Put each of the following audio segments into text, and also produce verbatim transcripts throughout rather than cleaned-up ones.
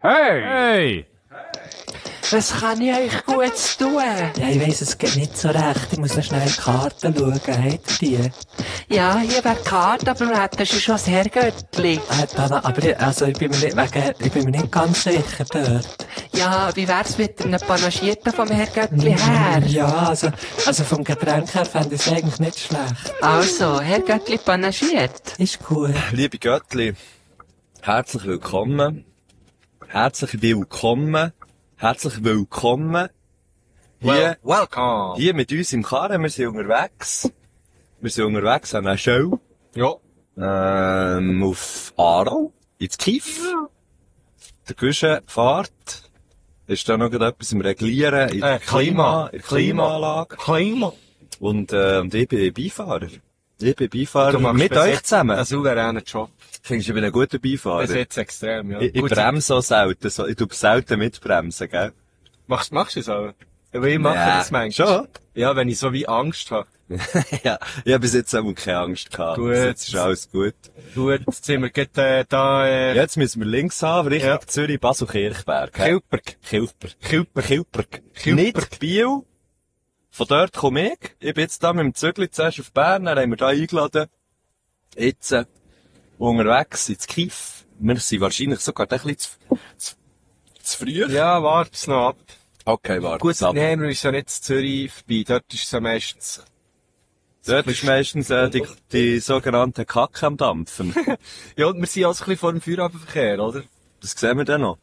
Hey! Hey! Was kann ich euch Gutes tun? Ja, ich weiss, es geht nicht so recht. Ich muss noch schnell in die Karten schauen. Habt ihr die? Ja, hier wäre die Karte, aber wir hätten schon das Herrgöttli. Äh, Dana, aber ich, also, ich bin mir nicht, wegen, ich bin mir nicht ganz sicher dort. Ja, wie wär's mit einem Panagierten vom Herrgöttli her? Ja, also, also vom Getränk her fände ich es eigentlich nicht schlecht. Also, Herrgöttli panagiert. Ist cool. Liebe Göttli, herzlich willkommen. Herzlich willkommen. Herzlich willkommen. Hier, Well, welcome! hier mit uns im Karren. Wir sind unterwegs. Wir sind unterwegs an einer Show. Ja. Ähm, auf Aarau. Ins Kiff. Der Guschen fährt. Ist da noch etwas im Reglieren? In der Äh, Klima. in der Klimaanlage. Klima. Und, äh, und ich bin Beifahrer. Ich bin Beifahrer. Du machst Mit bis euch jetzt zusammen. einen souveränen Job. Findest du, ich bin ein guter Beifahrer? Bis jetzt extrem, ja. Ich, ich Gut, bremse auch selten. So, ich tue selten mitbremsen, gell? Machst, machst du es auch? Ja, ich mache Ja, das manchmal. schon? Ja, wenn ich so wie Angst habe. Ja, ich habe bis jetzt auch keine Angst gehabt. Gut. Bis jetzt ist alles gut. Gut, jetzt sind wir gerade, äh, da, äh, Jetzt müssen wir links haben, Richtung Ja. Zürich, Basel-Kirchberg. hä? Kilperg. Kilper. Kilper. Kilperg. Kilperg. Nicht Biel. Von dort komme ich. Ich bin jetzt da mit dem Zügli zuerst auf Bern, dann haben wir da eingeladen. Jetzt, äh, unterwegs ins Kiff. Wir sind wahrscheinlich sogar ein bisschen zu, zu, zu früh. Ja, wart's noch ab. Okay, warte. Gut, ab. nehmen wir uns ja nicht zu Zürich vorbei. Dort ist es ja meistens... Dort ist meistens äh, die, die sogenannte Kacke am Dampfen. Ja, und wir sind also ein bisschen vor dem Feierabendverkehr, oder? Das sehen wir dann noch.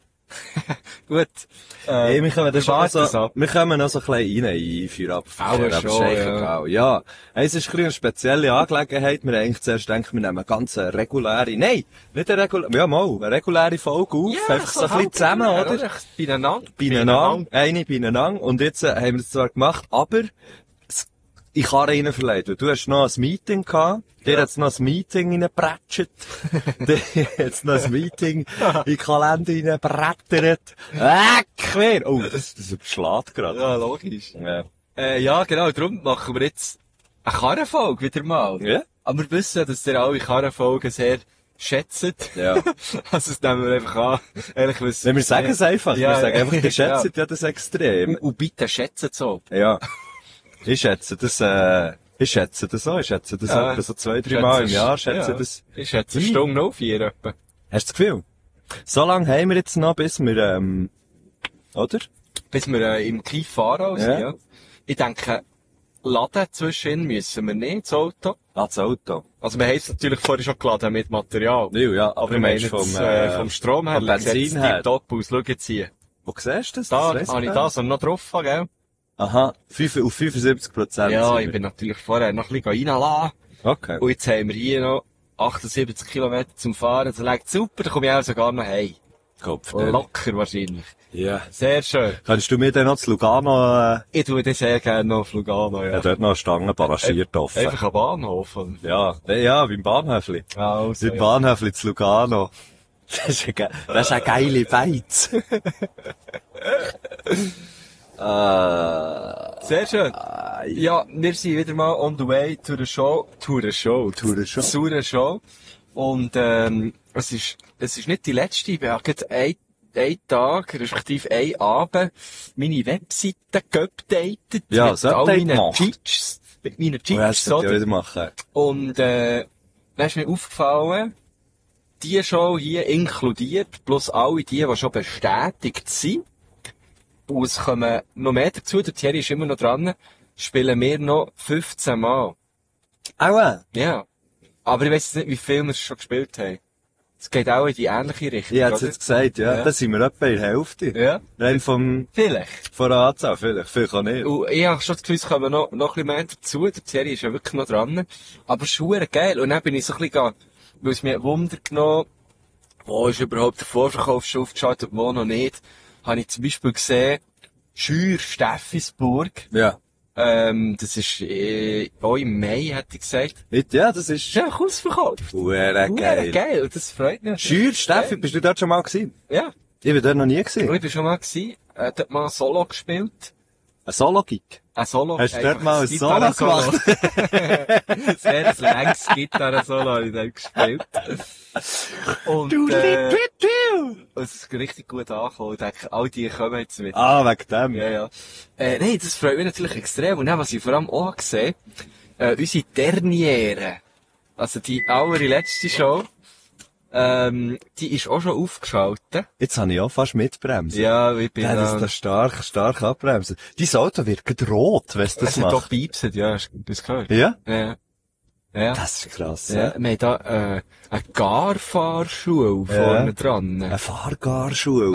Gut. Äh, Hey, wir kommen dann schon warten es so, ab. wir kommen noch so ein bisschen rein in Feierabendverkehr. Auch schon, ja. Ja. ja. Hey, es ist ein bisschen eine spezielle Angelegenheit. Wir haben eigentlich zuerst gedacht, wir nehmen eine ganz reguläre, nein, nicht eine reguläre, ja mal, eine reguläre Folge auf. einfach so ein bisschen zusammen, oder? Beieinander. Beieinander. Eine beieinander. Und jetzt äh, haben wir das zwar gemacht, aber es- ich kann rein verleihen. weil Du hast noch ein Meeting gehabt. Der hat noch ein Meeting reingeprätscht. Der hat jetzt noch ein Meeting in den Kalender reingeprättert. Weg, wer? Oh, das, das überschlägt gerade. Ja, logisch. Ja. Äh, ja, genau, darum machen wir jetzt eine Karrenfolge wieder mal. Ja? Aber wir wissen ja, dass ihr alle Karrenfolgen sehr schätzt. Ja. Also, das nehmen wir einfach an. Ehrlich, was, Wenn wir sagen es einfach. Ja, wir sagen ja. einfach, ihr schätzt Ja. ja das extrem. Und, und bitte schätzt so. Ja. Ich schätze das, äh, ich schätze das auch. Ich schätze das Ja. etwa so zwei, drei Mal im Jahr. Schätze ja. das. Ich schätze eine Hm. Stunde auf vier etwa. Hast du das Gefühl? So lange haben wir jetzt noch, bis wir, ähm, oder? Bis wir äh, im Kief fahren sind, Ja. ja. Ich denke, laden zwischen müssen wir nicht, das Auto. Ah, das Auto. Also wir haben es natürlich vorher schon geladen mit Material. Ja, ja, aber Aber du ich meine meinst vom, vom, äh, äh, vom Strom her, vom Benzin her. top aus, schau jetzt hier. Wo siehst du das? Da das weiss habe ich gar das noch drauf, gell? Aha, fünf, auf fünfundsiebzig Prozent. Ja, ich bin natürlich vorher noch ein bisschen reinlassen. Okay. Und jetzt haben wir hier noch achtundsiebzig Kilometer zum Fahren. Das legt super, da komme ich auch sogar noch heim. Kopf. Locker wahrscheinlich. Ja. Sehr schön. Kannst du mir dann noch zu Lugano, äh, Ich tue das sehr gerne noch auf Lugano, ja. ja, dort noch eine Stange panaschiert offen? Einfach am Bahnhof. Und... Ja, ja, beim Bahnhöfli. Also, Beim ja. Bahnhöfli zu Lugano. Das ist eine, ge- das ist eine geile Beiz. äh, Sehr schön. Ja, wir sind wieder mal on the way to the show. To the show. To the show. Zu der Show. Und, ähm, es ist, es ist nicht die letzte. Ich habe gerade ein, ein Tag, respektive ein Abend, meine Webseite geupdatet. Ja, mit das all Update meinen gemacht. Cheats. Mit meinen du hast Cheats, es ja oder? wieder machen. Und, äh, dann ist mir aufgefallen, die Show hier inkludiert, plus alle die, die schon bestätigt sind. Und es kommen noch mehr dazu, der Thierry ist immer noch dran, spielen wir noch fünfzehn Mal. Aua. Ja. Aber ich weiss jetzt nicht, wie viel wir schon gespielt haben. Es geht auch in die ähnliche Richtung, Ich hätte es oder? jetzt gesagt, ja. Ja. Da sind wir etwa in der Hälfte. Ja. Rein vom, Vielleicht. von der Anzahl, vielleicht. Vielleicht auch nicht. Und ich habe schon das Gefühl, es kommen noch, noch ein bisschen mehr dazu. Der Thierry ist ja wirklich noch dran. Aber es ist verdammt geil. Und dann bin ich so ein bisschen, gegangen, weil es mir Wunder genommen, wo ist überhaupt der Vorverkauf schon aufgeschaltet, wo noch nicht, habe ich zum Beispiel gesehen, Schür Steffisburg. Ja. Ähm, das ist, äh, auch im Mai, hätte ich gesagt. Ja, das ist Ist einfach ausverkauft. Hure Geil. geil. geil. Und das freut mich. Schür, Steffi, bist du dort schon mal gewesen? Ja. Ich bin dort noch nie Und gewesen. ich bin schon mal gewesen, äh, dort mal Solo gespielt. Ein Solo-Gig? Ein Solo. Hast du dort mal ein Solo Gitarren-Solo. gemacht? Sehr ein längs Gitarren-Solo habe ich dort gespielt. Und, äh, es ist richtig gut angekommen. Ich denke, all die kommen jetzt mit. Ah, wegen dem. Ja, ja. Äh, nein, das freut mich natürlich extrem. Und dann, was ich vor allem auch gesehen habe, äh, unsere Derniere, also die allerletzte Show, ähm, die ist auch schon aufgeschaltet. Jetzt habe ich auch fast mitbremsen. Ja, ich bin Ja, das ist da stark, stark abbremsen. Dein Auto wird gerade rot, wenn es das Es hat doch macht. piepset, ja, hast du das gehört? Ja? Ja. Ja. Das ist krass, Ja, ja. wir haben da, äh, eine Garfahrschule Ja. vorne dran. Eine Fahrgarschule.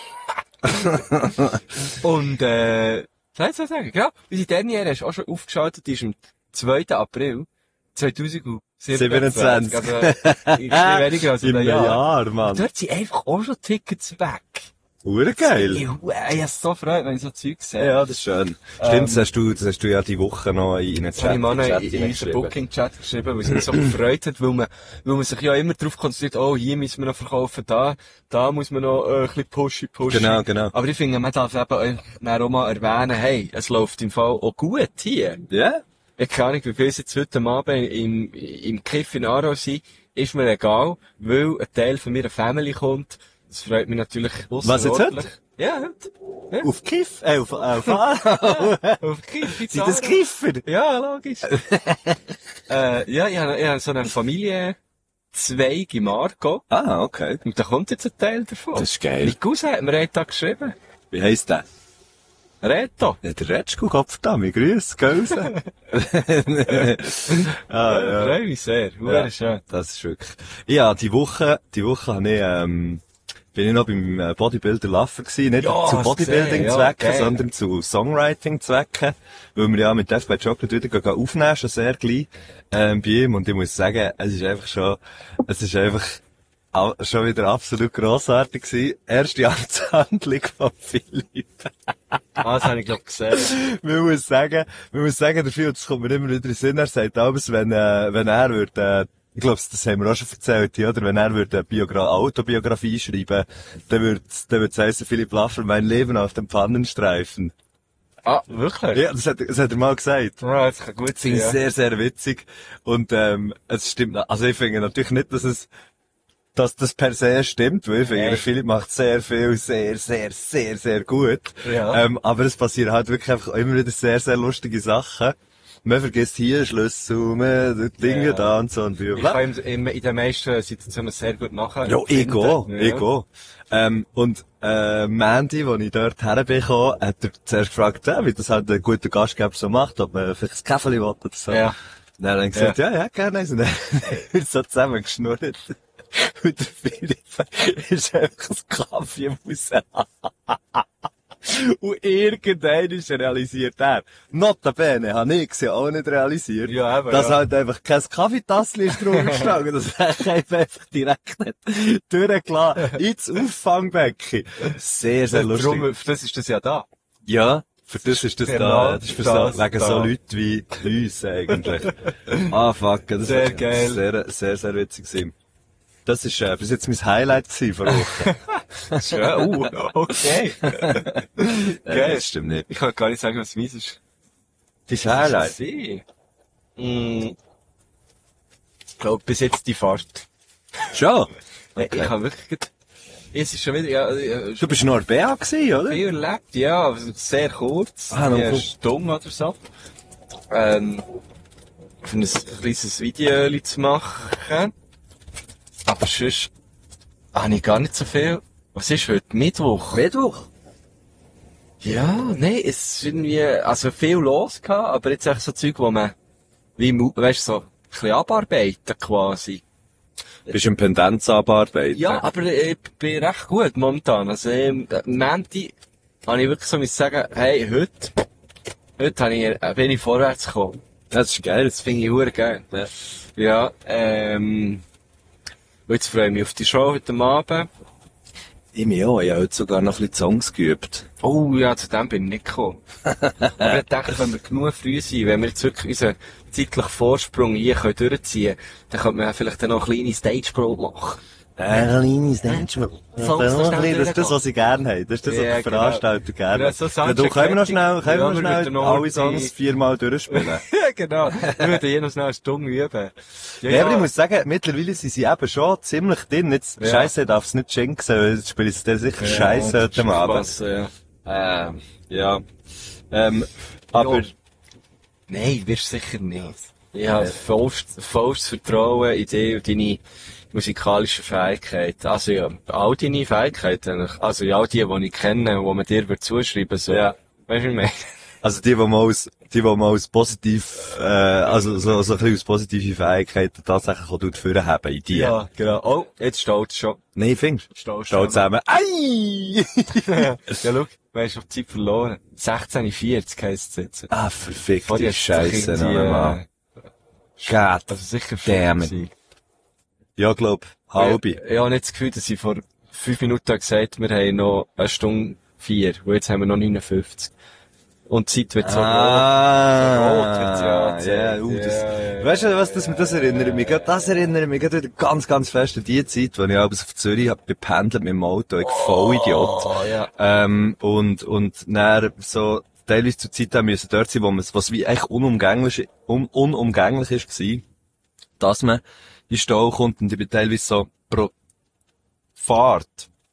Und, äh, soll ich so sagen? Genau. Unsere Derniere ist auch schon aufgeschaltet, die ist am zweiten April zweitausendsiebenundzwanzig. siebenundzwanzig. Also, ist nicht weniger als In ein einem Jahr. Jahr, Mann. Dort sind einfach auch schon Tickets weg. Urgeil. Ich, ich hab so Freude, wenn ich so Zeug sehe. Ja, das ist schön. Stimmt, das hast du, das hast du ja die Woche noch in einen Das habe ich mal noch Chat in, in unseren hineingeschrieben. Booking-Chat geschrieben, weil es mich so gefreut hat, weil man, weil man sich ja immer darauf konzentriert, oh, hier müssen wir noch verkaufen, da, da muss man noch äh, ein bisschen pushen, pushen. Genau, genau. Aber ich finde, man darf eben auch, auch mal erwähnen, hey, es läuft im Fall auch gut hier. Ja? Ich keine Ahnung, wie viel es jetzt heute Abend im, im Kiff in Aarau sind, ist mir egal, weil ein Teil von meiner Family kommt. Das freut mich natürlich Was, jetzt ausserordentlich. Ja, heute. Ja. Auf Kiff? Äh, auf, auf Aarau? Auf Kiff in Sind das Aarau. Kiffer? Ja, logisch. äh, ja, ich habe, ich habe so einen Familienzweig im Argo. Ah, okay. Und da kommt jetzt ein Teil davon. Das ist geil. Mein Cousin hat mir einen Tag geschrieben. Wie heisst der? Reto. Ja, der Retschko Kopf da, mir grüß, Gausen. Ah, ja. Freue mich sehr. Ja. Schön. Das ist wirklich. Ja, die Woche, die Woche habe ich, ähm, bin ich noch beim äh, Bodybuilder Laffer gewesen. Nicht Ja, zu hast Bodybuilding-Zwecken, gesehen, ja, geil. sondern zu Songwriting-Zwecken. Weil wir ja mit Death by Chocolate wieder gehen aufnehmen, schon sehr gleich, ähm, bei ihm. Und ich muss sagen, es ist einfach schon, es ist einfach, au- schon wieder absolut grossartig gewesen. Erste Amtshandlung von Philipp. Ah, das habe ich, glaube ich, gesehen. Man muss sagen, man muss sagen, der Phil, das kommt mir immer wieder in den Sinn, er sagt abends, wenn, äh, wenn er würde, äh, ich glaube, das haben wir auch schon erzählt, ja, oder wenn er würde eine Biogra- Autobiografie schreiben, dann würde dann wird's heissen, Philipp Laffer, mein Leben auf dem Pannenstreifen. Ah, wirklich? Ja, das hat, das hat er mal gesagt. Ja, das kann gut Das sein, finde ich ja. sehr, sehr witzig. Und, ähm, es stimmt, also ich finde natürlich nicht, dass es, dass das per se stimmt, weil ich finde, Nein. der Philipp macht sehr viel, sehr, sehr, sehr, sehr gut. Ja. Ähm, aber es passieren halt wirklich einfach immer wieder sehr, sehr lustige Sachen. Man vergisst hier Schlüssel, man, Dinge Ja. da und so und wie. Ich kann ihm in, in den meisten Situationen sehr gut nachher. Ja, ich gehe, Ja. ich gehe. Ähm, und, äh, Mandy, als ich dort herbekomme, hat er zuerst gefragt, ja, wie das halt ein guter Gastgeber so macht, ob man vielleicht ein Käferli will oder so. Ja. Dann hat er gesagt, ja, ja, gerne. Und dann wird so zusammengeschnurrt. Und der Philipp ist einfach ein Kaffee raus. Und irgendwann ist realisiert er. Notabene habe ich es ja auch nicht realisiert. Ja, eben, dass ja. halt einfach kein Kaffeetassel ist drüber gestanden. Das er einfach direkt nicht durchgelassen. Ins Auffangbecken. Sehr, sehr lustig. Darum, für das ist das ja da. Ja, für das ist das Genau da. Das ist für so, das wegen da. so Leuten wie uns eigentlich. Ah, fuck. Das Sehr war geil. Sehr, sehr, sehr witzig gewesen. Das ist, äh, bis jetzt mein Highlight gewesen vor Woche. Ja, uh, okay. Äh, Geil. das stimmt nicht. Ich kann gar nicht sagen, was meins ist. Das Highlight. Sie. Mm. Ich glaube, bis jetzt die Fahrt. Schon? Okay. Ich habe wirklich, gedacht, es ist schon wieder, ja, ja, Du bist noch B A gewesen, oder? viel erlebt, ja, aber sehr kurz. Ah, noch ja, gut. Stunde oder so. Ähm, für ein kleines Video zu machen. Aber sonst habe ich gar nicht so viel. Was ist heute? Mittwoch? Mittwoch. Ja, nein, es ist irgendwie, also viel los gehabt, aber jetzt echt so Zeug, wo man, wie, mu- weißt du, so, ein bisschen abarbeiten quasi. Bist du im Pendenz abarbeiten? Ja, aber ich bin recht gut momentan. Also, ähm, Menti, habe ich wirklich so müssen sagen, hey, heute, heute habe ich, äh, bin ich vorwärts gekommen. Das ist geil. Das finde ich hure geil. Ja. Ja, ähm, und jetzt freue ich mich auf die Show heute Abend. Ich mich auch. Ich habe heute sogar noch ein bisschen Songs geübt. Oh ja, zu dem bin ich nicht gekommen. Aber ich dachte, wenn wir genug früh sind, wenn wir jetzt wirklich unseren zeitlichen Vorsprung hier können durchziehen können, dann könnte man vielleicht dann noch eine kleine Stage-Pro machen. Ein kleines Dätschmal. Das ist das, was sie gerne haben. Das ist das, was Ja, die genau. Veranstalter gerne Ja, haben. so Ja, Soundcheck du, können wir noch fertig. schnell, können Ja, wir wir noch würden schnell noch alle die- Songs viermal durchspielen? Ja, genau. Wir würden hier noch schnell eine Stunde üben. Ja, aber ich muss sagen, mittlerweile sind sie eben schon ziemlich drin. Jetzt, Ja. Scheisse darf es nicht schenken, weil jetzt spiele ich dir sicher Scheisse heute Abend. Spass, ja. Ähm, ja. Ähm, aber, Nein, wirst du sicher nicht. Ich habe vollstes, vollstes Vertrauen in dich und deine musikalischen Fähigkeiten. Also ja, all deine Fähigkeiten eigentlich. Also ja, all die, die ich kenne, die man dir wird zuschreiben so. Ja. Weißt du, wie ich meine? also die, die mal aus, die, die mal aus positiv, äh, also so, so ein bisschen aus positive Fähigkeiten tatsächlich auch dort haben in die. Ja, genau. Oh, jetzt steht es schon. Nein, findest du? Steht Steht zusammen. Ei! ja, schau, weißt du, auf die Zeit verloren. sechzehn vierzig heisst es jetzt. Ah, verfickte Vorher hat's doch Scheisse, irgendwie, noch einmal. God. Also sicher Damn fünf gewesen. Ja, glaub, halbe. Ich, ich habe nicht das Gefühl, dass ich vor fünf Minuten gesagt habe, wir haben noch eine Stunde vier. Und jetzt haben wir noch neunundfünfzig. Und die Zeit wird so Ah, rot, wird sie angezeigt. ja, uh, das, Ja, ja, ja. weißt du, was das, das erinnert mich, gerade- das erinnert mich gerade wieder ganz, ganz fest an die Zeit, wo ich abends auf Zürich hab gependelt mit dem Auto, ich Vollidiot. Oh, ja. Ähm, und, und dann so, teilweise zur Zeit haben müssen dort sein, wo man, was wie eigentlich unumgänglich, un, unumgänglich ist gewesen, dass man in den Stau kommt und ich bin teilweise so pro Fahrt,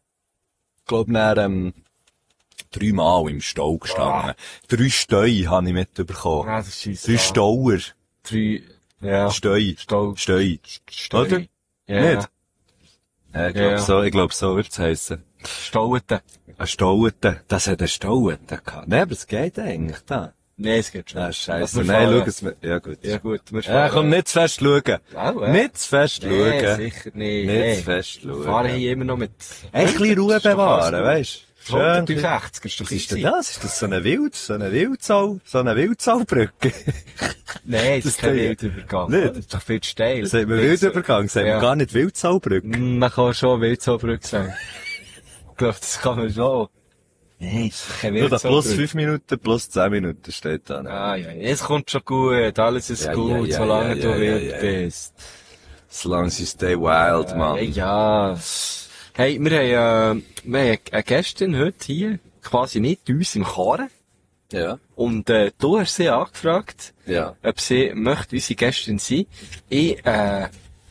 ich glaube, dann, ähm, dreimal im Stau gestanden. Ah. Drei Steu habe ich mitbekommen. Ah, das ist scheisse. Drei Stauer. Drei, ja. Steu. Stau. Steu. Steu. Oder? Ja. Nicht? Ja, ich glaube Ja. so, ich glaube so wird's heissen. Stauten. Ein Stauete. Das hat ein Stauete gehabt. Nein, aber es geht eigentlich da. Nein, es geht schon. Ah, scheisse. Also wir Nein, fahren- schau es mir. Ja, gut. Ja, gut. Wir Ja, komm, nicht zu fest schauen. Auch, äh? Nicht zu fest Nee, schauen. sicher nicht. Nicht Nee. zu fest Wir schauen. fahren hier immer noch mit... Ein bisschen Ruhe bewahren, weißt du? Schön. hundertsechzig ist doch Was ist denn easy. das? Ist das so eine Wild, so eine Wildsau, so eine Wildsaulbrücke? Nein, das ist kein Ding. Wildübergang. Nicht? Das ist doch viel zu steil. Sagt man Wildübergang, sagt Ja. man gar nicht Wildsaulbrücke. Mm, Man kann schon Wildzollbrücke sagen. Ich glaube, das kann man schon. Nein, das ist keine Nur da plus Wildzollbrücke. fünf Minuten, plus zehn Minuten steht da. Ah, ja, es kommt schon gut, alles ist Ja, gut, ja, ja, solange ja, du ja, wild ja, ja. bist. As long as you stay wild, man. Hey, ja. Hey, wir haben, äh, wir haben eine Gästin heute hier, quasi nicht uns im Karren. Ja. Und, äh, du hast sie angefragt, Ja. ob sie möchte unsere Gästin sein. Ich, äh,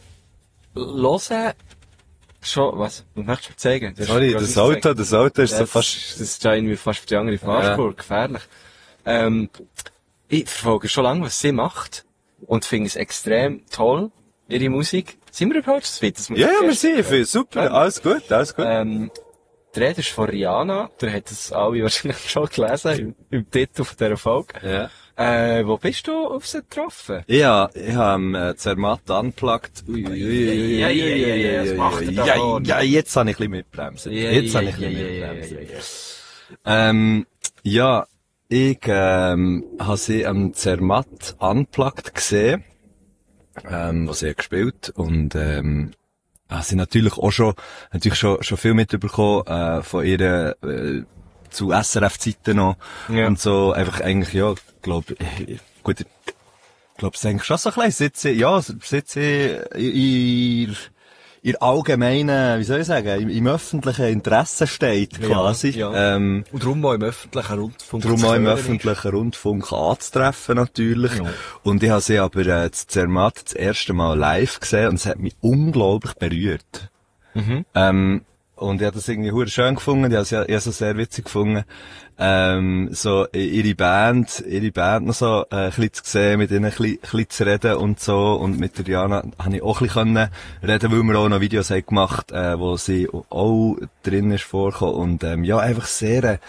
höre schon, was, was möchtest du mir zeigen? Das ist Sorry, gerade das ausgezeigt. Auto, das Auto ist so Das, fast... das ist ja irgendwie fast für die andere Fahrspur, gefährlich. Ähm, ich verfolge schon lange, was sie macht. Und finde es extrem toll, ihre Musik. Sind wir überhaupt so weit? dass Ja, ja, wir das sind, ich finde super, alles gut, alles gut. ähm, die Rede ist von Rihanna. Der hat das alle wahrscheinlich schon gelesen im, im Titel von dieser Folge. Ja. Äh, wo bist du auf sie getroffen? Ja, ich habe äh, Zermatt unplugged. Ui, ui, ui, ui, Ja, ja, ja, ja, ui, was ui, macht ui, er da ja, vorne? ja, jetzt habe ich ein bisschen mitbremsen. Ja, Jetzt ja, habe ich ein ja, bisschen ja, mitbremsen. ja, ja, Ähm, ja, ich ähm, habe sie am Zermatt unplugged gesehen, ähm, was sie hat gespielt und ähm, habe sie natürlich auch schon natürlich schon schon viel mitbekommen äh, von ihr äh, zu S R F-Zeiten noch Ja. und so einfach eigentlich ja, glaube ich, gut, ich glaube es eigentlich schon so ein bisschen, seit sie, ja, seit sie in ihr allgemeinen, wie soll ich sagen, im, im öffentlichen Interesse steht, quasi. ja. Ähm, Und darum auch im öffentlichen Rundfunk. Darum zu auch im hören öffentlichen Rundfunk anzutreffen, natürlich. Ja. Und ich habe sie aber äh, zu Zermatt das erste Mal live gesehen und es hat mich unglaublich berührt. Mhm. Ähm, und ich habe das irgendwie hure schön gefunden, ich habe es ja, ich habe es sehr witzig gefunden, ähm, so i- ihre Band, ihre Band noch so äh, ein bisschen zu sehen, mit ihnen ein bisschen, ein bisschen zu reden und so. Und mit der Diana habe ich auch ein bisschen können reden, weil wir auch noch Videos haben gemacht, äh, wo sie auch drin ist vorgekommen. Und ähm, ja, einfach sehr, äh,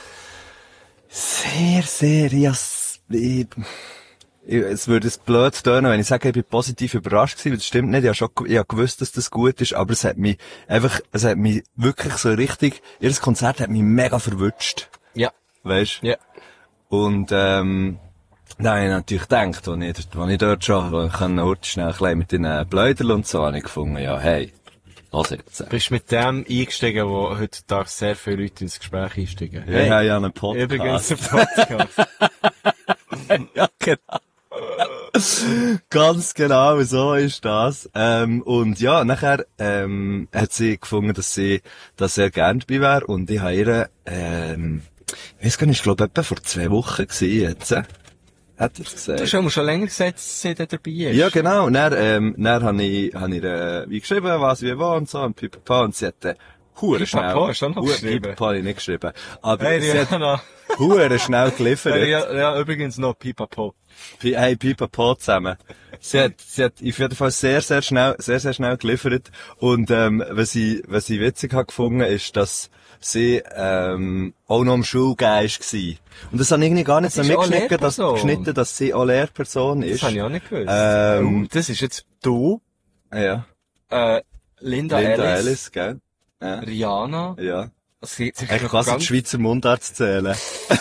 sehr, sehr, ja, s- ich, ich, es würde es blöd tönen, wenn ich sage, ich bin positiv überrascht gewesen, weil das stimmt nicht. Ich habe schon, ich habe gewusst, dass das gut ist, aber es hat mich einfach, es hat mich wirklich so richtig, ihr Konzert hat mich mega verwutscht. Ja. Weisst? Ja. Und, ähm, dann habe ich natürlich gedacht, als ich, als ich dort schon, ich kann heute schnell ein bisschen mit den Bläudern und so, habe ich gefunden, ja, hey, lass jetzt. Bist mit dem eingestiegen, wo heutzutage sehr viele Leute ins Gespräch einsteigen. Ich habe ja einen Podcast. Übrigens, der Podcast. Ja, genau. Ganz genau, so ist das. Ähm, und ja, nachher, ähm, hat sie gefunden, dass sie da sehr gern dabei wäre. Und ich habe ihr, ähm, ich weiss gar nicht, ich glaube, etwa vor zwei Wochen gewesen jetzt. Äh, hat er gesagt. Du hast ja schon länger gesagt, dass sie da dabei ist. Ja, genau. Und dann, ähm, dann habe ich, hab ich ihr, wie geschrieben, was, wie, wo und so, und pipapo. Und sie hat, äh, hure schnell. Pipapo hast du auch noch Hure- geschrieben? Pipapo habe ich nicht geschrieben. Aber Hey, sie hat Rihanna. hure schnell geliefert. Ja, ja, übrigens noch Pipapo. Pi- Hey, Pipapo zusammen. Sie hat, sie hat auf jeden Fall sehr, sehr schnell, sehr, sehr schnell geliefert. Und, ähm, was ich, was ich witzig habe gefunden, ist, dass sie, ähm, auch noch am Schulgeist war. Und das habe ich irgendwie gar nicht so Das ist auch mitgeschnitten, dass, Lehrperson. geschnitten, dass sie auch Lehrperson ist. Das habe ich auch nicht gewusst. Ähm, Oh, das ist jetzt du, Ja. äh, Linda, Linda Ellis, Ellis, gell? Ja. Rihanna. Ja. Das sieht sich Ich noch kann die ganz- Schweizer Mundart zählen.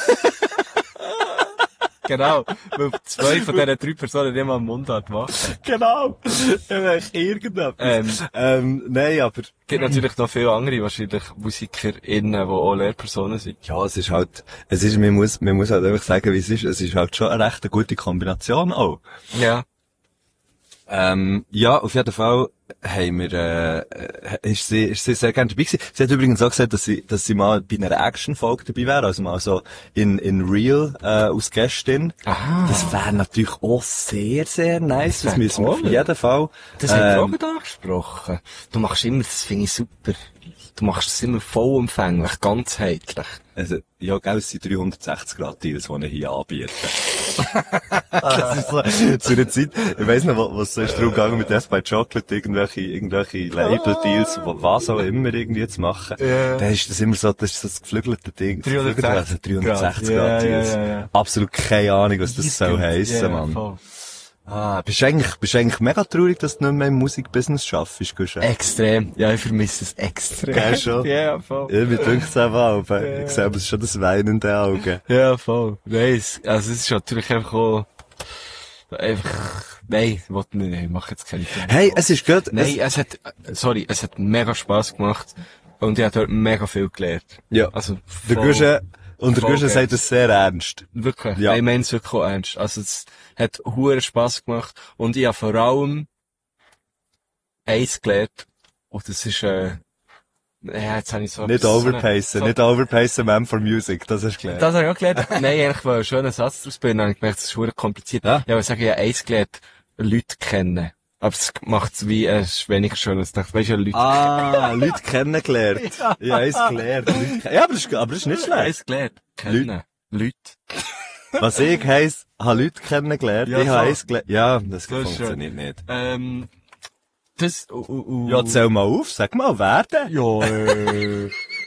Genau, weil zwei von diesen drei Personen nicht mal einen Mundart machen. Genau. Irgendetwas. Ähm, Ähm, nein, aber, Es gibt natürlich noch viele andere, wahrscheinlich MusikerInnen, die auch Lehrpersonen sind. ja, es ist halt, es ist, man muss, man muss halt einfach sagen, wie es ist. Es ist halt schon eine recht gute Kombination auch. Ja. Ähm, ja, auf jeden Fall haben wir, äh, ist sie, ist sie sehr gerne dabei gewesen. Sie hat übrigens auch gesagt, dass sie, dass sie mal bei einer Action-Folge dabei wäre, also mal so in, in Real, äh, als Gästin. Aha. Das wäre natürlich auch sehr, sehr nice. Das, wär müssen wir auf toll. jeden Fall. Das haben wir auch ähm, gerade angesprochen. Du machst immer, das finde ich super. Du machst es immer vollumfänglich, ganzheitlich. Also, ja, gell, es sind dreihundertsechzig Grad Deals, die ich hier anbiete. Das ist so, zu einer Zeit, ich weiss noch, was so ist darum gegangen mit Death by Chocolate, irgendwelche, irgendwelche Label-Deals, was auch immer irgendwie zu machen. Ja. Da ist das immer so, das ist so das geflügelte Ding. dreihundertsechzig dreihundertsechzig Grad. Grad Ja, Deals. ja, ja, ja. Absolut keine Ahnung, was das soll heissen, Ja, Mann. voll. Ah, bist du eigentlich, bist du eigentlich mega traurig, dass du nicht mehr im Musikbusiness schaffst, Guschen? Extrem. Ja, ich vermisse es extrem. Gell, schon? Ja, voll. Ja, mir denkt es einfach auch, ich sehe aber schon das Weinen in den Augen. Ja, voll. Nein, es, also es ist natürlich einfach auch, einfach, nein, ich wollte nicht, ich mache jetzt keine Dinge. Hey, es ist gut. Nein, es hat, sorry, es hat mega Spass gemacht und ich habe dort mega viel gelernt. Ja. Also, Der voll- Guschen, und der voll Guschen geil. sagt es sehr ernst. Wirklich. Ja. Ja. Ich meine es wirklich auch ernst. Also es hat hure Spass gemacht und ich habe vor allem eins gelernt und das ist, äh, ja, jetzt habe ich so... Nicht so eine- overpacen, so- nicht overpacen, man for music, das hast du gelernt. Das habe ich auch gelernt. Nein, eigentlich war ein schöner Satz daraus bilden, dann habe ich gemerkt, das ist hure kompliziert. Ja. Ja, aber ich sage, ich habe eins gelernt, Leute kennen. Aber es macht es wie, äh, es ist weniger schön, als ich dachte, weißt du, Leute Ah, Leute kennengelernt. Ja, ja eins gelernt. Leute ke- Ja, aber das ist, aber das ist nicht schlecht. eins gelernt. Kennen. Leute. Was ich heisst, habe Leute kennengelernt, Ja, ich habe so. eins gelernt. Ja, das, Das ist funktioniert nicht. Ähm, das, uh, uh, uh, Ja, zähl mal auf, sag mal, wer denn? Ja, äh,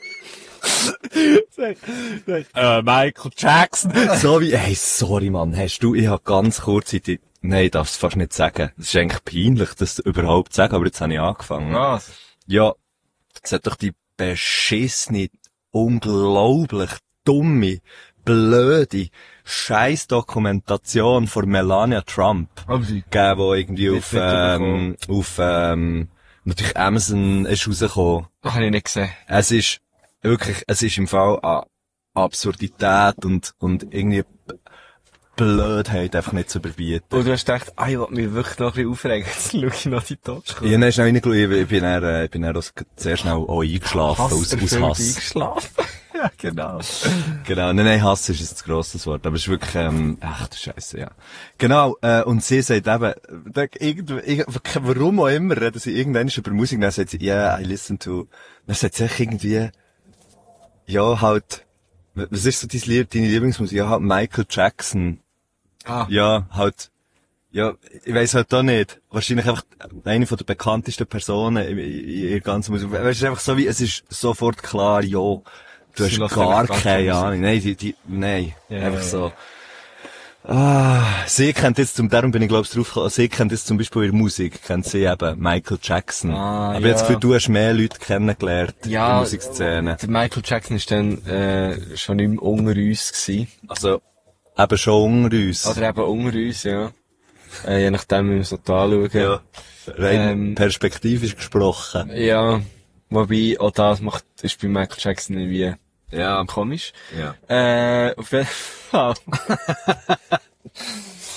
Äh, Michael Jackson. So wie, hey, sorry, Mann, hast du, ich habe ganz kurzzeitig, nein, ich darf es fast nicht sagen. Es ist eigentlich peinlich, das überhaupt zu sagen, aber jetzt habe ich angefangen. was? Ja, es hat doch die beschissene, unglaublich dumme, blöde Scheiß-Dokumentation von Melania Trump Aber sie. gegeben, die irgendwie Nicht auf, mitbekommen. ähm, auf, ähm, natürlich Amazon ist rausgekommen. Das habe ich nicht gesehen. Es ist wirklich, es ist im Fall an Absurdität und, und irgendwie Blödheit einfach nicht zu überbieten. Und du hast gedacht, ah, ich will mich wirklich noch ein bisschen aufregen. Jetzt schaue ich noch die Doku. Ich habe schnell reingeschaut, ich ich bin dann, äh, ich bin dann auch sehr schnell auch eingeschlafen, aus, aus Hasserfüllt Hass. eingeschlafen. Ja, genau. Genau, nein, nein, Hass ist jetzt ein grosses Wort, aber es ist wirklich, ähm, ach du Scheisse, ja. Genau, äh, und sie sagt eben, da, irgendwie, irgendwie, warum auch immer, reden sie irgendwann über Musik, dann sagt sie, yeah, I listen to, dann sagt sie echt irgendwie, ja, halt, was ist so dein Lied, deine Lieblingsmusik? Ja, halt Michael Jackson. Ah. Ja, halt, ja, ich weiss halt da nicht. Wahrscheinlich einfach eine von der bekanntesten Personen in, in ihrer ganzen Musik. Weißt du, es ist einfach so wie, es ist sofort klar, ja, du Sie hast lässt gar einfach gar keine keine Musik. Ahnung. Nein, die, die, nein, Ja, einfach ja, so. Ah, sie kennt jetzt zum, darum bin ich glaub's drauf gekommen, sie kennt jetzt zum Beispiel ihre Musik, kennt sie eben, Michael Jackson. Ah, Aber ja. jetzt für du hast mehr Leute kennengelernt in der Ja, Musikszene. der Michael Jackson ist dann, äh, schon nicht mehr unter uns gewesen. Also, eben schon unter uns. Oder eben unter uns, ja. Äh, je nachdem, wie wir es so anschauen. ja, rein Ähm, perspektivisch gesprochen. Ja. Wobei, auch das macht, ist bei Michael Jackson irgendwie Ja, komisch. ja. Äh, auf jeden Fall.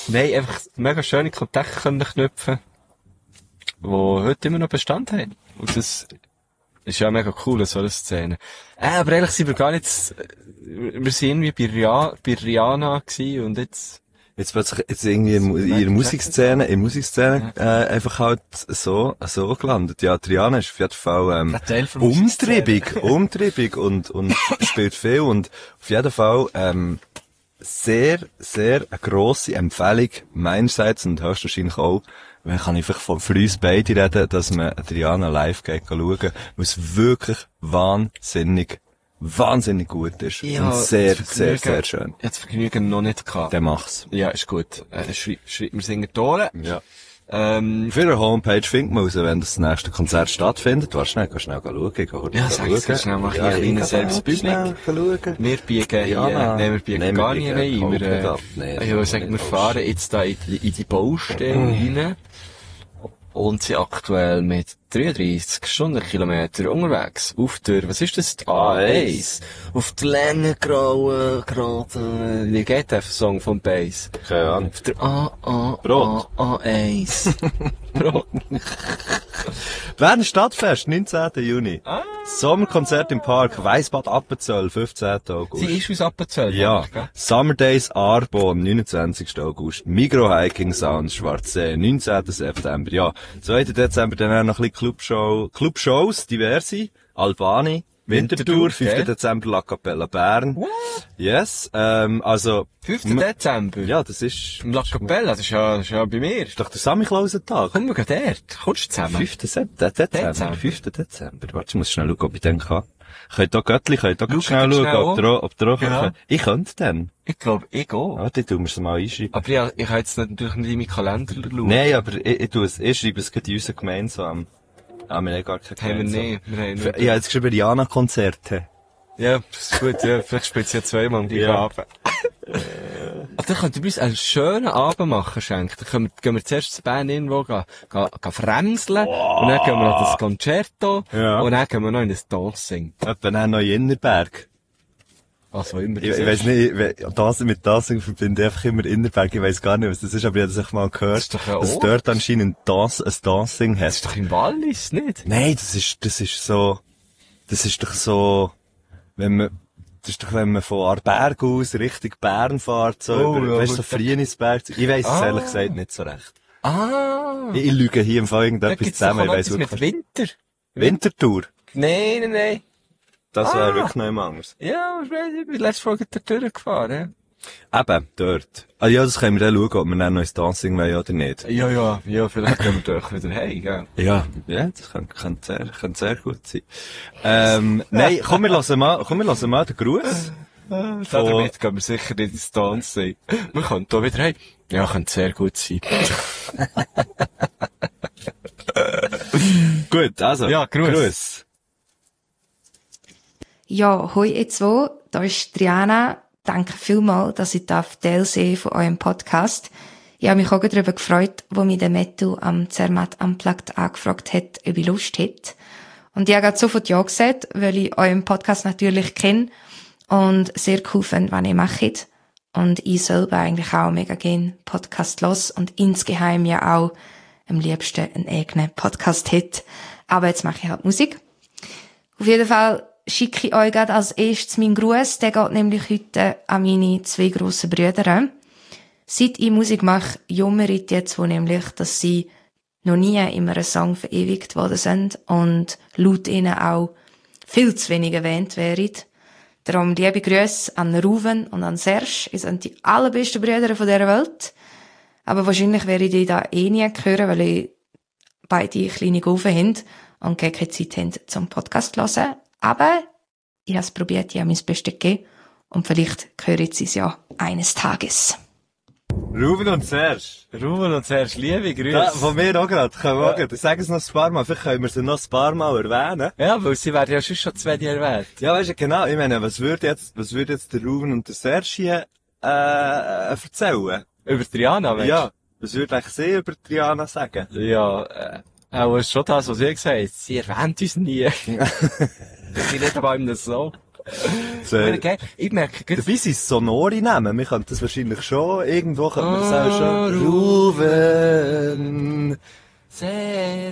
Nein, einfach mega schöne Kontakte können knüpfen, die heute immer noch Bestand haben. Und das ist ja mega cool, so eine Szene. Äh, aber ehrlich sind wir gar nicht, wir sind irgendwie bei, Ria, bei Rihanna gewesen und jetzt... Jetzt plötzlich, jetzt irgendwie in, in der Musikszene, in der Musikszene, äh, einfach halt so, so gelandet. Ja, Rihanna ist auf jeden Fall, ähm, umtriebig, umtriebig und, und spielt viel und auf jeden Fall, ähm, sehr, sehr eine grosse Empfehlung meinerseits und höchstwahrscheinlich auch, wenn kann ich einfach von für uns beide reden, dass man Rihanna live geht schauen, weil es wirklich wahnsinnig, wahnsinnig gut ist. Ja, und sehr, sehr, sehr schön. Jetzt Vergnügen noch nicht gehabt. Der macht's. Ja, ist gut. Äh, schreib, schreib mir singen durch. Ja. Ähm, auf ihrer Homepage findet man raus, wenn das nächste Konzert stattfindet. Warte schnell, geh schnell schauen. Geh ja, sag es schnell, mach ich ein kleines Selbstpublik. Wir biegen hier, ja, nein, wir biegen gar nicht rein. Wir, äh, nee, ich würde sagen, wir fahren jetzt da in die, in die Baustelle rein. Und sind aktuell mit dreiunddreissig Stundenkilometer unterwegs. Auf der, was ist das? Die A eins. Auf der längengrauen, gerade, wie geht der Song vom Bass? Keine Ahnung. Auf der A, A, Brot. A, A eins. Brot. Berner Stadtfest, neunzehnten Juni. Ah. Sommerkonzert im Park, Weissbad Appenzell, fünfzehnten August. Sie ist aus Appenzell. Ja. Summer Days Arbon, neunundzwanzigsten August. Migro Hiking Sounds, Schwarzsee, neunzehnten September. Ja, zweiten Dezember dann auch noch ein bisschen Clubshow, Clubshows, diverse. Albani, Winterthur, fünften Dezember La Capella Bern. What? Yes, ähm, also. fünften Dezember? Ja, das ist. Im La Capella, das ist ja, das ist ja bei mir. Das ist doch der Samichlausentag. Komm, wir gehen dort. Kommst du zusammen? fünften Dezember. fünften Dezember. Warte, ich muss schnell schauen, ob ich den kann. Könnt ihr Göttli, könnt ihr schnell schauen, ob ihr, ob ihr auch, genau. Ich könnte dann. Ich glaube, ich auch. Warte, tun wir es mal einschreiben. Aber ja, ich kann jetzt natürlich nicht in meinen Kalender schauen. Nein, aber ich, ich tue es, ich schreibe es gerade in unserer Gemeinde so am, ah, wir haben gar keine Gemeinde. Haben wir nicht. Wir haben nicht. Ich habe jetzt geschrieben, Rihanna-Konzerte. Ja, das ist gut, ja. Vielleicht spielt sie ja zweimal am gleichen ja. Abend. Aber dann könnt ihr uns einen schönen Abend machen, schenken. Dann können wir, gehen wir zuerst zu Bern irgendwo, gehen, gehen, gehen fränzeln. Oh. Und dann gehen wir noch das Concerto. Ja. Und dann gehen wir noch in das Dancing. Etwa dann noch in Innerberg. Was auch immer das ich, ich weiss nicht, das, mit Dancing verbinde ich einfach immer Innerberg. Ich weiss gar nicht, was das ist, aber ich habe das mal gehört. Das ist doch ja dass es dort anscheinend das, ein Dancing hat. Das ist doch im Wallis, nicht? Nein, das ist, das ist so, das ist doch so, wenn man, das ist doch, wenn man von Aarberg aus Richtung Bern fährt, so oh, über, ja, weißt du, so Frienisberg. Ich weiss es ah. ehrlich gesagt nicht so recht. Ah. Ich, ich lüge hier im Fall irgendetwas zusammen, ich weiss wirklich. Mit Winter? Wintertour? Nein, nein, nein. Das wäre ah. wirklich noch immer anders. Ja, ich weiss, ich bin letzte Folge da durchgefahren, ja. Eben, dort. Ah ja, das können wir dann schauen, ob wir dann noch ins Dancing wollen oder nicht. Ja, ja, ja, vielleicht können wir doch wieder heim, gell? Ja, ja, das könnte, könnte sehr, könnte sehr gut sein. Ähm, nein, komm, wir lassen mal, komm, wir lassen mal den Gruß. Von... Damit gehen wir sicher nicht ins Dancing. Wir können hier wieder heim. Ja, könnte sehr gut sein. Gut, also. Ja, Gruß. Gruß. Ja, hoi ihr zwei, da ist Triana. Danke vielmals, dass ich Teil sein von eurem Podcast. Ich habe mich auch darüber gefreut, wo mich der Mettu am Zermatt Unplugged angefragt hat, ob ich Lust hätte. Und ich habe gerade sofort ja gesagt, weil ich euren Podcast natürlich kenne und sehr cool finde, was ihr macht. Und ich selber eigentlich auch mega gerne Podcast los und insgeheim ja auch am liebsten einen eigenen Podcast hätte. Aber jetzt mache ich halt Musik. Auf jeden Fall schicke ich euch gerade als erstes meinen Gruß. Der geht nämlich heute an meine zwei grossen Brüder. Seit ich Musik mache, jammere ich jetzt wohl nämlich, dass sie noch nie in einem Song verewigt worden sind und laut ihnen auch viel zu wenig erwähnt wären. Darum liebe Grüße an Ruven und an Serge. Ihr sind die allerbesten Brüder von dieser Welt. Aber wahrscheinlich werde ich die da eh nie hören, weil ich beide kleine Gaufen haben und keine Zeit haben zum Podcast zu hören. Aber ich habe es probiert, ich habe mein Bestes gegeben. Und vielleicht hören sie es ja eines Tages. Ruben und Serge. Ruben und Serge, liebe Grüße. Ja, von mir auch gerade. Können wir auch gerade. Sag es noch ein paar Mal. Vielleicht können wir sie noch ein paar Mal erwähnen. Ja, weil sie werden ja schon zwei erwähnt. Ja, weißt du, genau. Ich meine, was würde jetzt, was würde jetzt der Ruben und der Serge hier, äh, erzählen? Über Triana, weißt du? Ja. Was würde eigentlich sie über Triana sagen? Ja, äh, auch schon das, was sie gesagt hat. Sie erwähnt uns nie. Wir sind nicht bei ihm so. So, Okay. Ich merke, gut, dabei sind es sonore Namen. Wir könnten das wahrscheinlich schon, irgendwo könnten wir das auch Ah, schon. Ruven. sehr,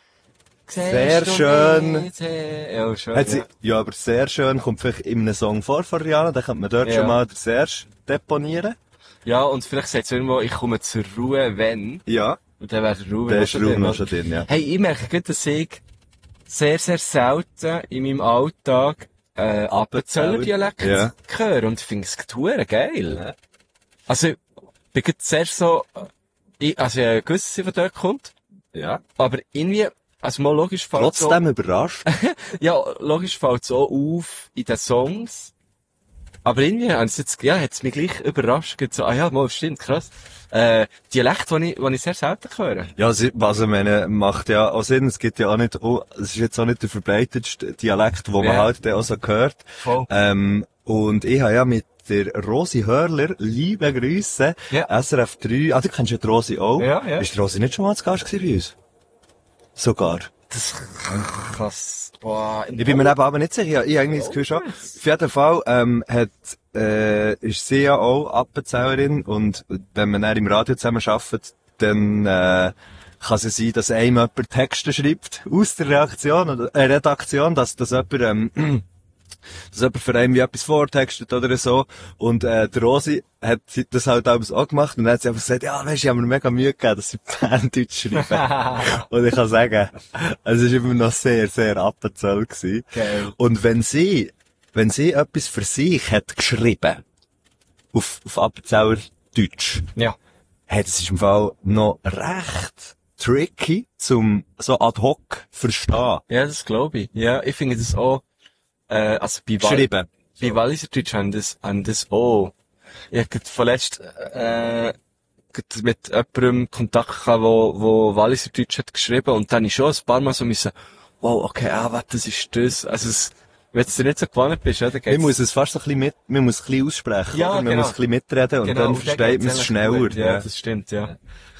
Sehr schön. Sehr, ja, schön, Hat sie, ja. ja, aber sehr schön kommt vielleicht in einem Song vor von Rihanna, dann könnte man dort Ja. schon mal den Serge deponieren. Ja, und vielleicht sagt es irgendwo, ich komme zur Ruhe, wenn. Ja. Und dann wäre der Ruhe Der noch ist schon Ruben drin, noch oder? schon drin, ja. Hey, ich merke gut, dass ich sehr, sehr selten in meinem Alltag äh, Appenzeller Dialekt Ja. höre und finde es verdammt geil. Ja. Also, ich bin gerade sehr so, ich, also ich habe gewusst, dass sie von dort kommt, Ja. aber irgendwie, also mal logisch fällt Trotzdem überrascht. so, ja, logisch fällt so auf in den Songs, aber irgendwie hat's jetzt, ja, hat's mich gleich überrascht, gerade so, ah ja, mal, stimmt, krass. Äh, Dialekt, den ich, den ich sehr selten höre. Ja, sie- also, ich meine, macht ja auch Sinn. Es gibt ja auch nicht, oh, es ist jetzt auch nicht der verbreitetste Dialekt, wo man Ja. halt dann auch so hört. Voll. Ähm, und ich habe ja mit der Rosi Hörler, liebe Grüße, Ja. S R F drei, ah, du kennst ja die Rosi auch. Ja, ja. Ist die Rosi nicht schon mal zu Gast gewesen bei uns? Sogar. Das krass. Boah, Ich bin mir eben aber nicht sicher. Ich eigentlich das Gefühl schon. Auf jeden Fall, ähm, hat, äh, ist sie ja auch Appenzellerin und wenn man dann im Radio zusammen arbeitet, dann, äh, kann es sein, dass einem jemand Texte schreibt aus der Reaktion oder, äh, Redaktion, dass, dass jemand, ähm, dass jemand für einen wie etwas vortextet oder so. Und, äh, die Rosi hat sie das halt alles auch gemacht und dann hat sie einfach gesagt, ja, weisst du, ich habe mir mega Mühe gegeben, dass sie Berndeutsch schreiben. Und ich kann sagen, es war immer noch sehr, sehr Appenzell gewesen. Geil. Und wenn sie, wenn sie etwas für sich hat geschrieben, auf, auf Appenzeller Deutsch, Ja. hey, das ist im Fall noch recht tricky zum so ad hoc verstehen. Ja, das glaube ich. Ja, ich finde das auch, äh, also bei Wal Geschrieben. bei Walliser Deutsch haben das, haben das auch. Ich hab grad vorletzt, äh, grad mit jemandem Kontakt gehabt, wo, wo Walliser Deutsch hat geschrieben und dann ich schon ein paar Mal so müssen, wow, okay, ah, was, das ist das. Also es, wenn du nicht so gewohnt bist, ja, dann geht's. Man muss es fast ein bisschen mit, man muss es ein bisschen aussprechen. Ja, oder? Man genau. muss ein bisschen mitreden und dann und versteht geht's man es eigentlich schneller. gut. Ja, Ja, das stimmt, ja.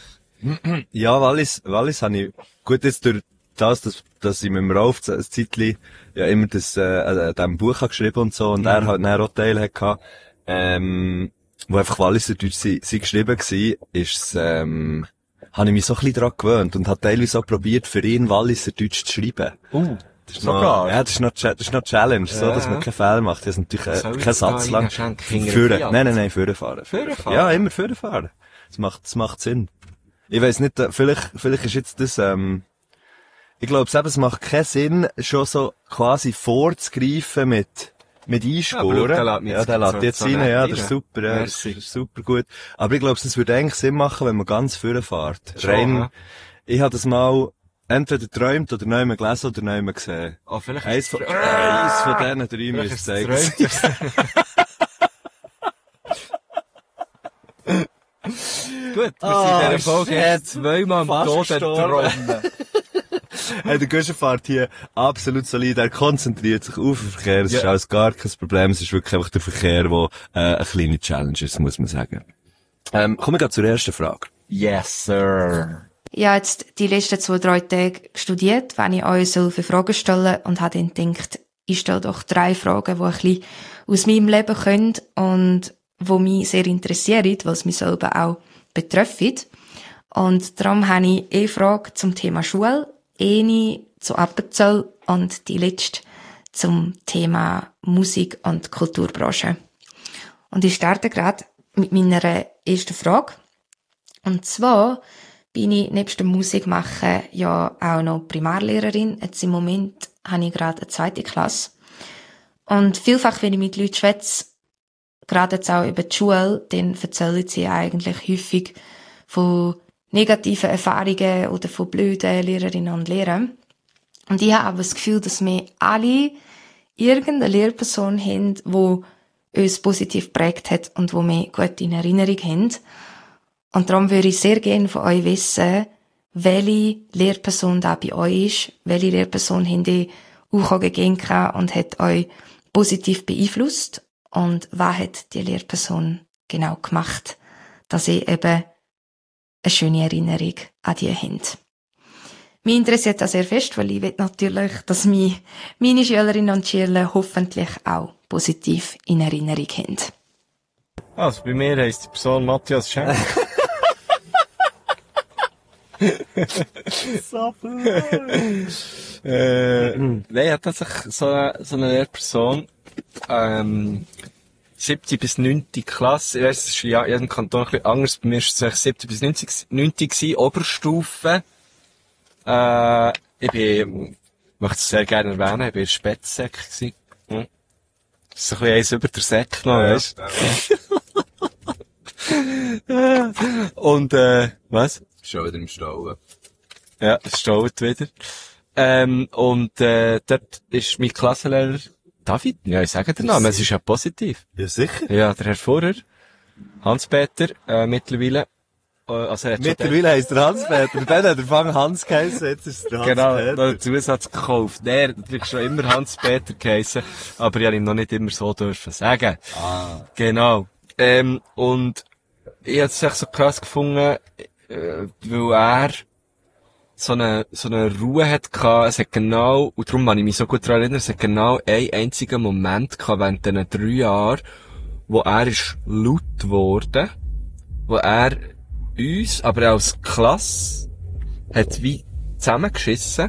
ja Wallis, Wallis habe ich, gut, jetzt durch das, dass, dass ich mit dem Rolf ein Zeitchen ja immer das, äh, äh, dem Buch habe geschrieben und so, und er halt dann auch Teil hatte, ähm, wo einfach Walliser Deutsch sie, sie geschrieben war, ist, ähm, habe ich mich so ein bisschen daran gewöhnt und habe teilweise auch probiert, für ihn Walliser Deutsch zu schreiben. Uh, Das ist sogar? noch, ja, das ist noch, das ist noch Challenge, so, Ja. dass man keinen Fehler macht. Das ist natürlich Soll äh, ich kein da Satz lang. reinschenken? Hinter Führen. Fiat? Nein, nein, nein, führen fahren. Führen fahren? Ja, immer führen fahren. Das macht, das macht Sinn. Ich weiss nicht, äh, vielleicht, vielleicht ist jetzt das, ähm, ich glaube, es macht keinen Sinn, schon so quasi vorzugreifen mit, mit Einspuren. Ja, aber schau, der lässt mich ja, jetzt der lässt so- jetzt so rein, nett ja, das ist rein. super, ja, das Merci. ist super gut. Aber ich glaube, es würde eigentlich Sinn machen, wenn man ganz führen fährt. Schon, Rein, ja. ich habe das mal entweder geträumt oder neu gelesen oder neu gesehen. Oh, vielleicht Eins ist von, es- eins von diesen drei Vielleicht müsste ist es es sein. geträumt. Gut, wir Ah, sind in dieser Folge shit. jetzt zweimal am Fast Tod gestorben. entronnen. Hey, der Guschen fährt hier absolut solid. Er konzentriert sich auf den Verkehr. Es Ja. ist alles gar kein Problem. Es ist wirklich einfach der Verkehr, der äh, eine kleine Challenge ist, muss man sagen. Ähm, kommen wir gleich zur ersten Frage. Yes, sir. Ich habe jetzt die letzten zwei, drei Tage studiert, wenn ich euch so für Fragen stelle und habe dann gedacht, ich stelle doch drei Fragen, die ein bisschen aus meinem Leben kommen und die mich sehr interessieren, weil es mich selber auch betreffen. Und darum habe ich eine Frage zum Thema Schule, eine zu Appenzell und die letzte zum Thema Musik- und Kulturbranche. Und ich starte gerade mit meiner ersten Frage. Und zwar bin ich nebst dem Musikmachen ja auch noch Primarlehrerin. Jetzt im Moment habe ich gerade eine zweite Klasse. Und vielfach, wenn ich mit Leuten schwätze, gerade jetzt auch über die Schule, dann erzählen sie eigentlich häufig von negativen Erfahrungen oder von blöden Lehrerinnen und Lehrern. Und ich habe aber das Gefühl, dass wir alle irgendeine Lehrperson haben, die uns positiv geprägt hat und die wir gut in Erinnerung haben. Und darum würde ich sehr gerne von euch wissen, welche Lehrperson da bei euch ist, welche Lehrperson habt ihr auch gegeben und hat euch positiv beeinflusst und was hat die Lehrperson genau gemacht, dass ihr eben eine schöne Erinnerung an die habt. Mich interessiert das sehr fest, weil ich will natürlich, dass mich meine Schülerinnen und Schüler hoffentlich auch positiv in Erinnerung haben. Also, bei mir heisst die Person Matthias Schenk. So viel. äh, nein, hat tatsächlich so eine, so eine Lehrperson, ähm, siebte bis neunte Klasse, ich weiss, es ist ja in jedem Kanton ein bisschen anders, bei mir war es eigentlich siebte bis neunte gewesen, Oberstufe. Äh, ich bin, ich möchte es sehr gerne erwähnen, ich bin in der Spätsek gewesen. Hm. Das ist ein bisschen eins über der Sek noch, weißt du? Und, äh, was? Schon wieder im Stau. Ja, es staut wieder. Ähm, und, äh, dort ist mein Klassenlehrer David. Ja, ich sage den Namen, es ist ja positiv. Ja, sicher. Ja, der Herr Vorer, Hans-Peter, äh, mittlerweile, äh, also er hat schon Mittlerweile heisst der Hans-Peter. Dann hat er Fang Hans geheißen, jetzt ist es der Genau, Hans-Peter. da hat Zusatz gekauft. Der hat natürlich schon immer Hans-Peter geheissen, aber ich habe ihm noch nicht immer so dürfen sagen. Ah. Genau. Ähm, und ich habe es echt so krass gefunden, äh, weil er so eine, so eine Ruhe hat gehabt. Es hat genau, und darum kann ich mich so gut daran erinnern, es hat genau einen einzigen Moment gehabt während diesen drei Jahren, wo er ist laut geworden, wo er uns, aber auch als Klasse, hat wie zusammengeschissen,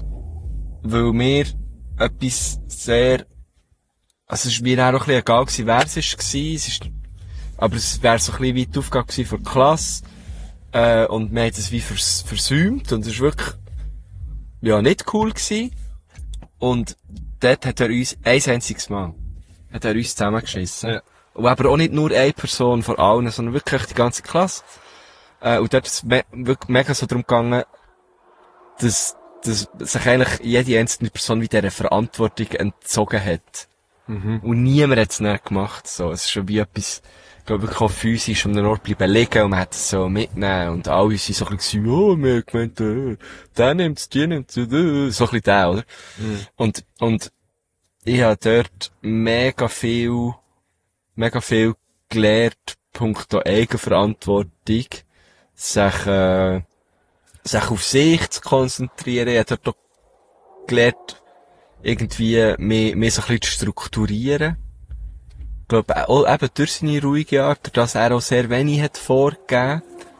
weil wir etwas sehr, also es war mir auch ein bisschen egal gewesen, wer es ist, es ist, aber es wäre so ein bisschen weit Aufgabe gewesen für die Klasse, äh, und wir haben es wie vers versäumt, und es war wirklich, ja, nicht cool gewesen. Und dort hat er uns ein einziges Mal, hat er uns zusammengeschissen. Ja. Und aber auch nicht nur eine Person von allen, sondern wirklich die ganze Klasse. Äh, und dort ist es me wirklich mega so darum gegangen, dass, dass sich eigentlich jede einzelne Person wie dieser Verantwortung entzogen hat. Mhm. Und niemand hat es nicht gemacht, so. Es ist schon wie etwas, ich glaube, wirklich auch physisch um den Ort bleiben liegen, und man hat es so mitnehmen, und alle sind so ein bisschen, oh, wir haben gemeint, äh, der nimmt's, die nimmt's, äh, so ein bisschen der, oder? Mhm. Und, und, ich habe dort mega viel, mega viel gelernt, punkto Eigenverantwortung, sich, äh, sich auf sich zu konzentrieren. Ich habe dort auch gelernt, irgendwie mehr, mehr so ein bisschen zu strukturieren. Ich glaube, auch eben durch seine ruhige Art, dass er auch sehr wenig hat vorgegeben.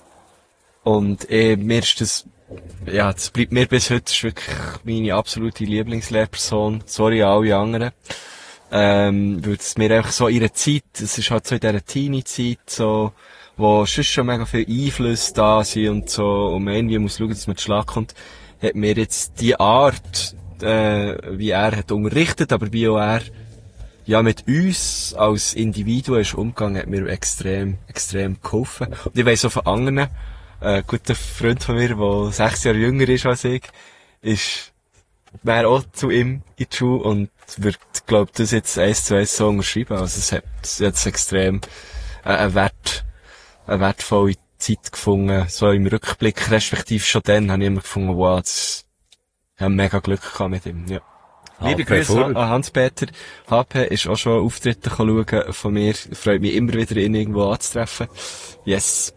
Und eh, mir ist das, ja, das bleibt mir bis heute, das ist wirklich meine absolute Lieblingslehrperson. Sorry an alle anderen. Ähm, weil es mir einfach so ihre Zeit, es ist halt so in dieser Teenie-Zeit so, wo sonst schon mega viel Einflüsse da sind und so, und man irgendwie muss schauen, dass man zu Schlag kommt, hat mir jetzt die Art, äh, wie er hat unterrichtet, aber wie auch er, ja, mit uns als Individuen ist umgegangen, hat mir extrem, extrem geholfen. Und ich weiss auch von anderen, ein guter Freund von mir, der sechs Jahre jünger ist als ich, ist, wäre auch zu ihm in die Schule und würde, glaub, das jetzt eins zu eins so unterschreiben. Also es hat jetzt extrem, äh, einen Wert, eine wertvolle Zeit gefunden, so im Rückblick, respektive schon dann, habe ich immer gefunden, wow, das, ich habe mega Glück gehabt mit ihm, ja. Liebe Grüße an Hans-Peter. H P ist auch schon Auftritte schauen von mir. Freut mich immer wieder, ihn irgendwo anzutreffen. Yes.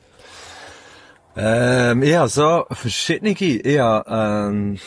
Ähm, ja, so verschiedene. Ja, ähm,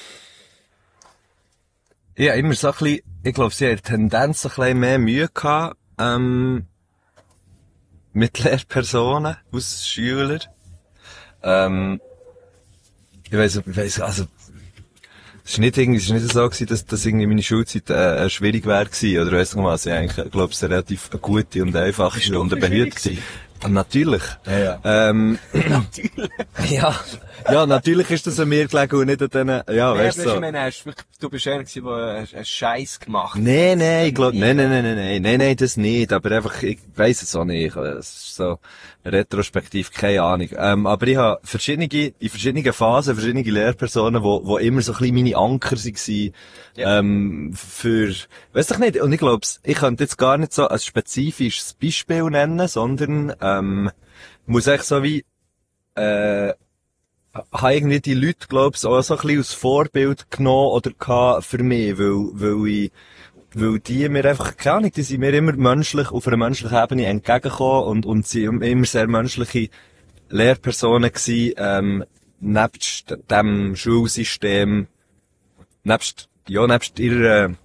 ja, immer so ein bisschen, ich glaube, sie hat Tendenz ein bisschen mehr Mühe gehabt, ähm, mit Lehrpersonen aus Schülern. Ähm, ich weiss, ich weiss, also, es ist nicht irgendwie, es ist nicht so gewesen, dass, dass irgendwie meine Schulzeit, äh, schwierig wäre gewesen, oder weiss noch was, ich eigentlich, glaube, es ist eine relativ gute und einfache Stunde behütet gewesen. Natürlich. Ja, ja. Ähm, natürlich. Ja. Ja, natürlich ist das an mir gelegen und nicht an denen, ja, nee, weißt du. So. Meine, hast, du bist einer gewesen, der einen Scheiß gemacht hat. Nein, nein, ich glaube, nein, nein, nein, nein, nein, nein, nein, das nicht, aber einfach, ich weiss es auch nicht, es ist so, retrospektiv, keine Ahnung. Ähm, aber ich habe verschiedene, in verschiedenen Phasen, verschiedene Lehrpersonen, wo, wo immer so ein bisschen meine Anker waren, ja. ähm, für, weiss ich nicht, und ich glaube, ich könnte jetzt gar nicht so ein spezifisches Beispiel nennen, sondern, ähm, muss echt so wie, äh, habe irgendwie die Leute, glaub ich, auch so ein bisschen als Vorbild genommen oder gehabt für mich, weil, weil ich, weil die mir einfach, keine Ahnung, die sind mir immer menschlich, auf einer menschlichen Ebene entgegengekommen und, und sie immer sehr menschliche Lehrpersonen gewesen, ähm, nebst dem Schulsystem, nebst, ja, nebst ihrer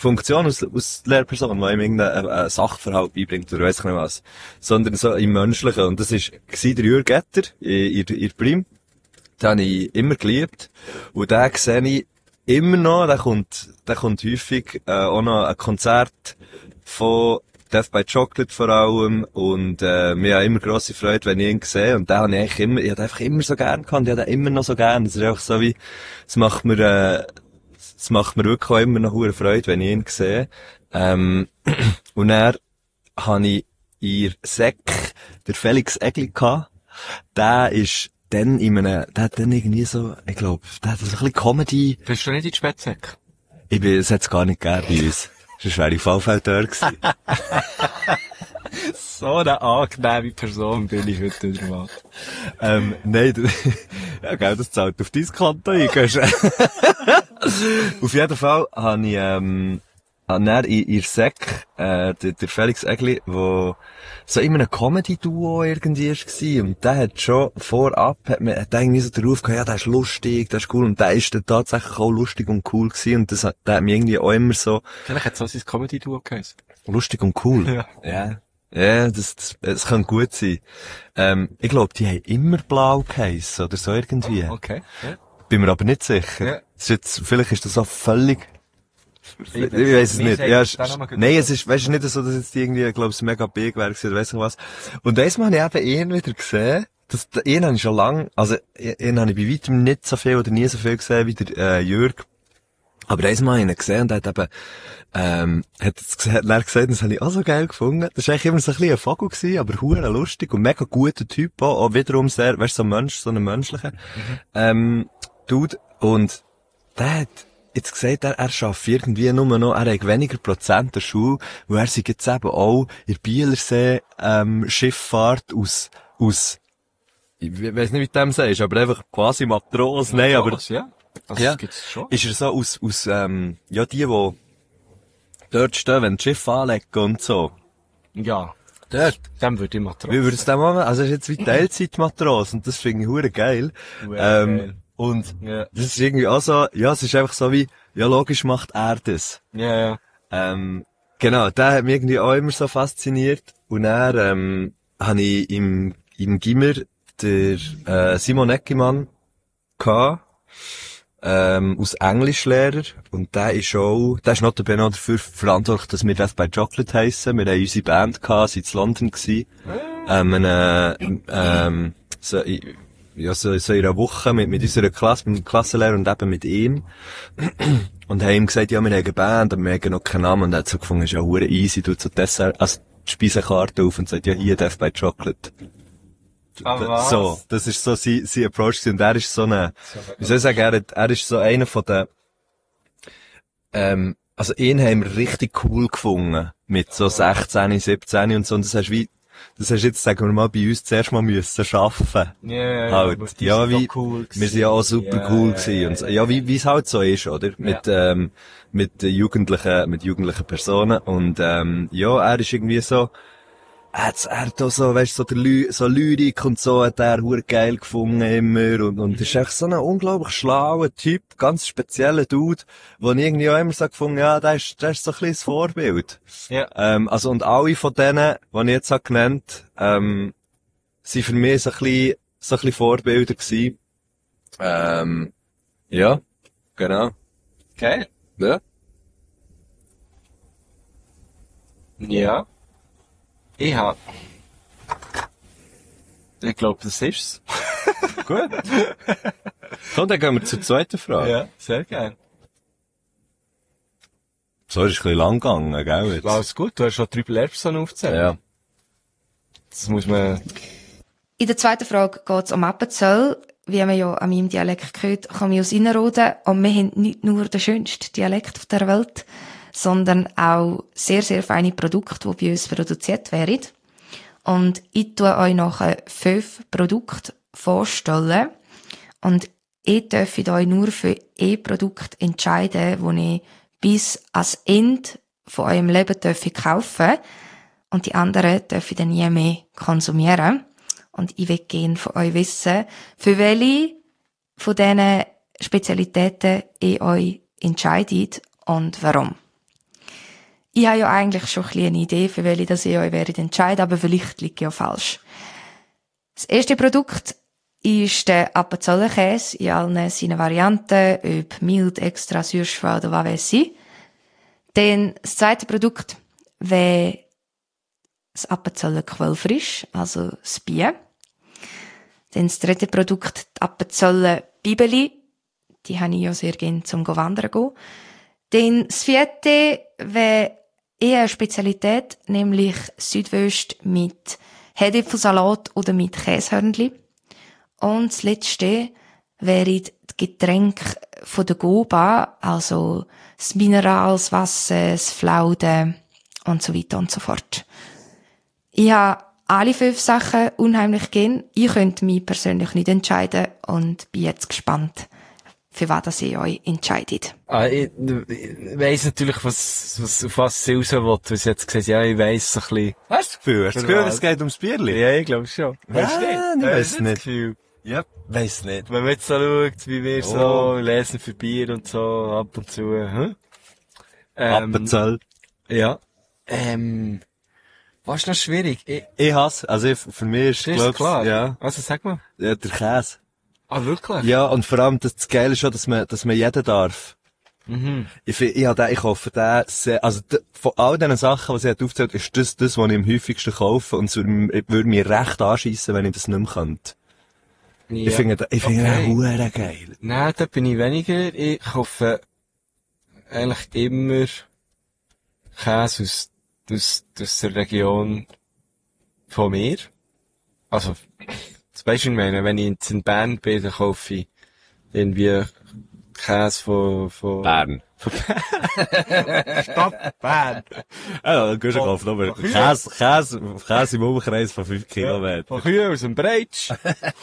Funktion aus, aus Lehrperson, die ihm irgendeinen äh, Sachverhalt beibringt oder weiss ich nicht was. Sondern so im Menschlichen. Und das ist, war der Jürg Etter, in, in, in Prim. Den habe ich immer geliebt. Und den sehe ich immer noch, der kommt, der kommt häufig, äh, auch noch ein Konzert von Death by Chocolate vor allem. Und, äh, mir hat immer grosse Freude, wenn ich ihn sehe. Und den habe ich eigentlich immer, ich habe einfach immer so gern gehabt. Ich habe den immer noch so gern. Das ist einfach so wie, es macht mir, äh, es macht mir wirklich auch immer noch hohe Freude, wenn ich ihn sehe. Ähm, und dann habe ich in Sek der Felix Egli gehabt. Der ist dann in einem, der hat dann irgendwie so, ich glaube, der hat so ein bisschen Comedy. Bist du nicht in die Spätzek? Ich bin, es hat's gar nicht gegeben bei uns. Sonst wäre ich Vollfeld da gewesen. So eine angenehme Person bin ich heute wieder mal. ähm, nein, du, ja, gell, das zahlt auf dein Konto ein, gehst du. Auf jeden Fall habe ich, ähm, habe dann in, in Sek, äh, der, der Felix Egli, wo so immer ein Comedy-Duo irgendwie war, und der hat schon vorab, hat man, hat irgendwie so den Ruf gehabt, ja, der ist lustig, der ist cool, und der ist dann tatsächlich auch lustig und cool gewesen, und das hat, der hat mich irgendwie auch immer so, Vielleicht hat es auch sein Comedy-Duo geheißen. lustig und cool. Ja. Ja. Ja, das, das, das kann gut sein. Ähm, ich glaube, die haben immer blau geheissen, oder so irgendwie. Okay. Ja. Bin mir aber nicht sicher. Ja. Das ist jetzt, vielleicht ist das auch völlig, ich, Ich ich weiss es mir nicht. sagt Ja, das ist, dann nochmal gut. nein, es ist, weißt du, nicht so, dass jetzt die irgendwie, glaube ich, mega big wäre gewesen, oder weiss ich was. Und einmal habe ich eben ihn wieder gesehen. Das, ihn habe ich schon lang, also, ihn habe ich bei weitem nicht so viel oder nie so viel gesehen wie der, äh, Jürg. Aber einmal habe ich ihn gesehen und er hat eben, ähm, hat es gesehen, hat er gesagt, das habe ich auch so geil gefunden. Das war eigentlich immer so ein bisschen ein Vogel gewesen, aber hure lustig und mega guter Typ auch, auch wiederum sehr, weißt du, so ein Mensch, so ein menschlicher, mhm. ähm, Dude. Und der hat jetzt gesagt, er, er schafft irgendwie nur noch, er hat weniger Prozent der Schule, weil er sich jetzt eben auch in der Bielersee, ähm, Schifffahrt aus, aus, ich weiss nicht, wie du dem sagst, aber einfach quasi Matros, nein, aber, ja. Das ja, gibt's schon. ist er so aus, aus, ähm, ja, die, die dort stehen, wenn die Schiffe anlegen und so. Ja. Dort. Dem würde ich mal trauen. Wie würdest du das machen? Also, es ist jetzt wie Teilzeitmatros und das finde ich hure geil. Hure ähm, geil. Und Ja. das ist irgendwie auch so, ja, es ist einfach so wie, ja, logisch macht er das. Ja, ja. Ähm, genau, der hat mich irgendwie auch immer so fasziniert. Und dann, ähm, habe ich im, im Gimmer der, äh, Simon Eckimann gehabt. Ähm, als Englischlehrer. Und der ist auch, der ist notabene auch dafür verantwortlich, dass wir Death by Chocolate heissen. Wir haben unsere Band gehabt, sind in London gewesen. Ähm, eine, ähm, so, in- ja, so, so in einer Woche mit, mit unserer Klasse, mit dem Klassenlehrer und eben mit ihm. Und haben ihm gesagt, ja, wir haben eine Band, aber wir haben noch keinen Namen. Und er hat so gefunden, ist ja hure easy, tut so Dessert, also die Speisekarte auf und sagt, ja, hier Death by Chocolate. Ah, Da- was? So, das ist so sein, sein Approach gewesen. Und er ist so eine, wie soll ich sagen, er, hat- er ist so einer von den, ähm, also ihn haben wir richtig cool gefunden. Mit so sechzehn, siebzehn und so. Und das hast wie, das hast jetzt, sagen wir mal, bei uns zuerst mal müssen schaffen. Ja, ja, ja. Halt. aber die Ja, sind wie, doch cool wir sind ja auch super gewesen. cool Ja, gewesen. ja, Und so, ja. ja, wie, wie es halt so ist, oder? Mit, ähm, mit äh, jugendlichen, mit jugendlichen Personen. Und, ähm, ja, er ist irgendwie so, er hat, er hat auch so, weißt, so der Ly so Lyrik und so hat er hure geil gefunden immer und, und ist echt so ein unglaublich schlauer Typ, ganz spezieller Dude, wo ich irgendwie auch immer so gefunden, ja, der ist, der ist so ein bisschen das Vorbild. Ja. Ähm, also, und alle von denen, die ich jetzt habe genannt, ähm, sind für mich so ein bisschen, so ein bisschen Vorbilder gewesen. Ähm, ja, genau. Geil. Ja. Ja. Ich hab. Ich glaube, das ist's. Gut. Komm, dann gehen wir zur zweiten Frage. Ja, sehr geil. So, ist ein bisschen lang gegangen, gell, jetzt? Alles gut, du hast schon drei Lehrpersonen aufgezählt. Ja. Das muss man... In der zweiten Frage geht es um Appenzell. Wie man ja an meinem Dialekt gehört, komme ich aus Innerrhoden. Und wir haben nicht nur den schönsten Dialekt auf der Welt, sondern auch sehr, sehr feine Produkte, die bei uns produziert werden. Und ich tue euch nachher fünf Produkte vorstellen. Und ich darf euch nur für ein Produkt entscheiden, das ich bis ans Ende von eurem Leben darf kaufen. Und die anderen dürfen dann nie mehr konsumieren. Und ich will gerne von euch wissen, für welche von diesen Spezialitäten ihr euch entscheidet und warum. Ich habe ja eigentlich schon ein bisschen eine Idee, für welche das ich euch werde entscheiden, aber vielleicht liege ich ja falsch. Das erste Produkt ist der Appenzellerkäse in allen seinen Varianten, ob mild, extra, süßschwer oder was weiß ich. Dann das zweite Produkt wäre das Appenzeller Quellfrisch, also das Bier. Dann das dritte Produkt, die Appenzeller Bibeli. Die habe ich ja sehr gerne zum Wandern gehen. Dann das vierte wäre eher eine Spezialität, nämlich Südwürst mit Herdäpfelsalat oder mit Käsehörnli. Und das letzte wäre die Getränke von der Goba, also das Mineral, das Wasser, das Flauden und so weiter und so fort. Ich habe alle fünf Sachen unheimlich gern. Ich könnte mich persönlich nicht entscheiden und bin jetzt gespannt, für was das ihr euch entscheidet. Ah, ich, ich weiss natürlich, was, was, auf was sie raus will, weil sie jetzt gesagt, ja, ich weiss so ein bisschen. Hast du das Gefühl? Hast du das Gefühl, es geht ums Bierli? Ja, ich glaube schon. Weißt du Ja, nicht? ich Hast weiss du nicht. das Gefühl? Ja, weiss nicht. Wenn man jetzt so schaut, wie wir Oh. so lesen für Bier und so, ab und zu, hm? Ähm, Appenzell. ja. Ähm, was ist noch schwierig? Ich, Ich hasse, also ich, für mich ist, ist glaub's, klar. ja, Also sag mal. ja, der Käse. Ah, wirklich? Ja, und vor allem, das, das Geile ist schon, dass man, dass man jeden darf. Mhm. Ich, find- ich, hab den, ich hoffe, der, sehr, also, d- von all diesen Sachen, was ich jetzt aufgezählt ist das, das, was ich am häufigsten kaufe, und es würde, m- würde mich recht anschiessen, wenn ich das nicht mehr könnte. Ja. Ich finde, den- ich finde Okay. den hure geil. Nein, da bin ich weniger. Ich kaufe eigentlich immer Käse aus, aus, aus der Region von mir. Also, das weisst du, ich meine, wenn ich jetzt in Bern bin, dann kaufe ich irgendwie Käse von, von... Bern. Stopp, Bern. Ja, dann gehst du kaufen, aber Käse, Käse, Käse im Umkreis von fünf Kilometern. Von Kühen aus dem Breitsch.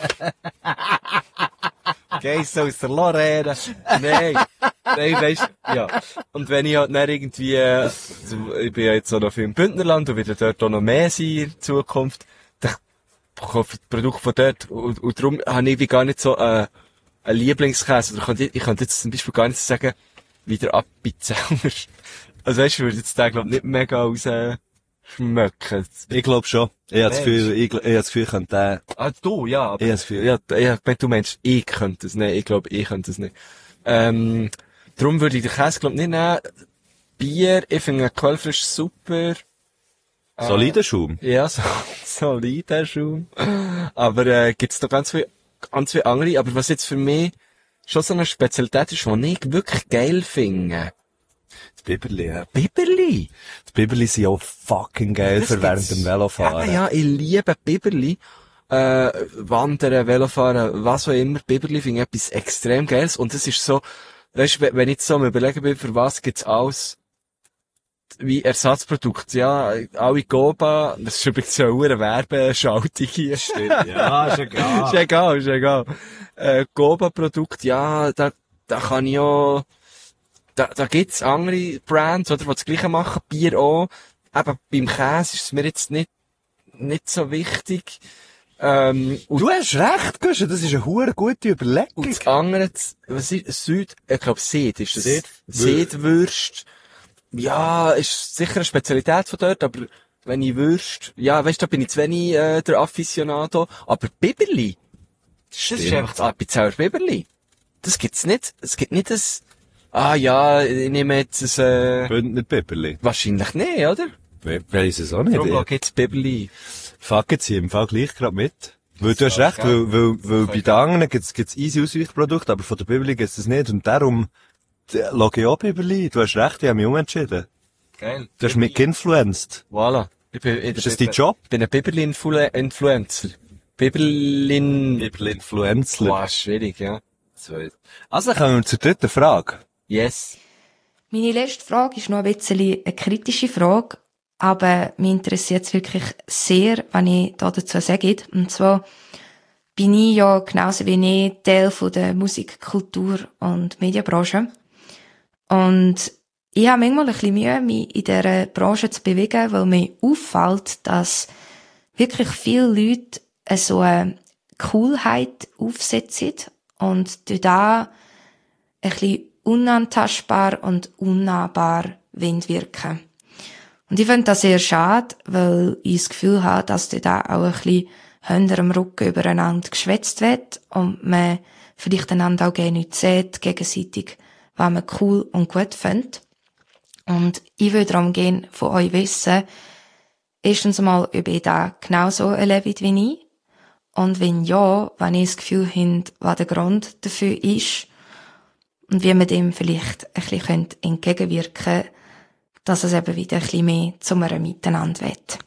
Geiss aus der Lorraine. Nein. Nein, weisst, ja. Und wenn ich halt dann irgendwie, äh, also, ich bin ja jetzt auch noch viel im Bündnerland und werde dort auch noch mehr sein in Zukunft, dann kaufe ich Produkte von dort und, und darum habe ich wie gar nicht so, äh, einen Lieblingskäse. Oder ich könnte, ich könnte jetzt zum Beispiel gar nicht sagen, wie der Appenzeller. Also weisst du, ich würde jetzt den, glaub nicht mega rausschmecken. Ich glaube schon. Ich habe das Mensch. Gefühl, ich, ich habe das Gefühl, ich könnte den, Ah, du, ja, aber... ich habe das Gefühl, Ja, ja, wenn du meinst, ich könnte es nicht. Ich glaube, ich könnte es nicht. Ähm, darum würde ich den Käse, glaube nicht nehmen. Bier, ich finde Quellfrisch super. solider Schaum. Ja, so, solider Schaum. Aber, äh, gibt's noch ganz viele, ganz viele andere. Aber was jetzt für mich schon so eine Spezialität ist, die ich wirklich geil finde. Das Biberli, ja. Biberli. Die Biberli sind auch fucking geil Das für während gibt's. dem Velofahren. Ja, ja, ich liebe Biberli. Äh, Wandern, Velofahren, was auch immer. Biberli finde ich etwas extrem Geiles. Und es ist so, weißt, wenn wenn ich jetzt so am überlegen bin, für was gibt's alles wie Ersatzprodukt. Ja, alle Goba, das ist übrigens eine hohe Werbeschaltung hier. Ja, ist egal. Ist egal, ist egal. Äh, Goba-Produkt, ja, da, da kann ich auch, da, da gibt's andere Brands, oder, die das Gleiche machen, Bier auch. Eben, beim Käse ist es mir jetzt nicht, nicht so wichtig. Ähm, und, Du hast recht, Guschen, das ist eine hure gute Überlegung. und das andere, das- was ist, Süd, ich glaube, Seed ist das. Seed- Seedwürst. Ja, ist sicher eine Spezialität von dort, aber wenn ich Würst, ja, weißt du, da bin ich zu wenig, äh, der Afficionado. Aber Biberli, das ist Stimmt. einfach das Appenzeller Biberli. Das gibt's nicht. Es gibt nicht das, ah ja, ich nehme jetzt ein, äh, Bündner Biberli. wahrscheinlich nicht, oder? We- Weiss es auch nicht. Darum Ich- gibt's Biberli. Fuck jetzt hier im Fall gleich grad mit. Weil du hast Ja, recht, gell. weil, weil, weil bei Okay. den anderen gibt's, gibt's easy Ausweichprodukte, aber von der Biberli gibt's das nicht. Und darum, d- schau ich auch Biberli. Du hast recht, ich habe mich umentschieden. Geil. Du hast mich geinfluenced. Voilà. Ich bin, ich Ist das dein Job? Ich bin ein Biberli-Influencer. Biberlin... Biberli-Influencer. Wow, schwierig, ja. Also kommen wir zur dritten Frage. Yes. Meine letzte Frage ist noch ein bisschen eine kritische Frage, aber mich interessiert es wirklich sehr, was ich da dazu sage. Und zwar bin ich ja genauso wie ich Teil von der Musik-, Kultur- und Medienbranche. Und ich habe manchmal ein bisschen Mühe, mich in dieser Branche zu bewegen, weil mir auffällt, dass wirklich viele Leute so eine Coolheit aufsetzen und durch da ein bisschen unantastbar und unnahbar wirken. Und ich finde das sehr schade, weil ich das Gefühl habe, dass da auch ein bisschen hinter dem Rücken übereinander geschwätzt wird und man vielleicht einander auch gerne nicht sieht, gegenseitig, was man cool und gut findet. Und ich würde darum gerne von euch wissen, erstens mal, ob ihr da genauso erlebt wie ich. Und wenn ja, wenn ihr das Gefühl habt, was der Grund dafür ist. Und wie man dem vielleicht ein bisschen entgegenwirken könnte, dass es eben wieder ein bisschen mehr zu einem Miteinander wird.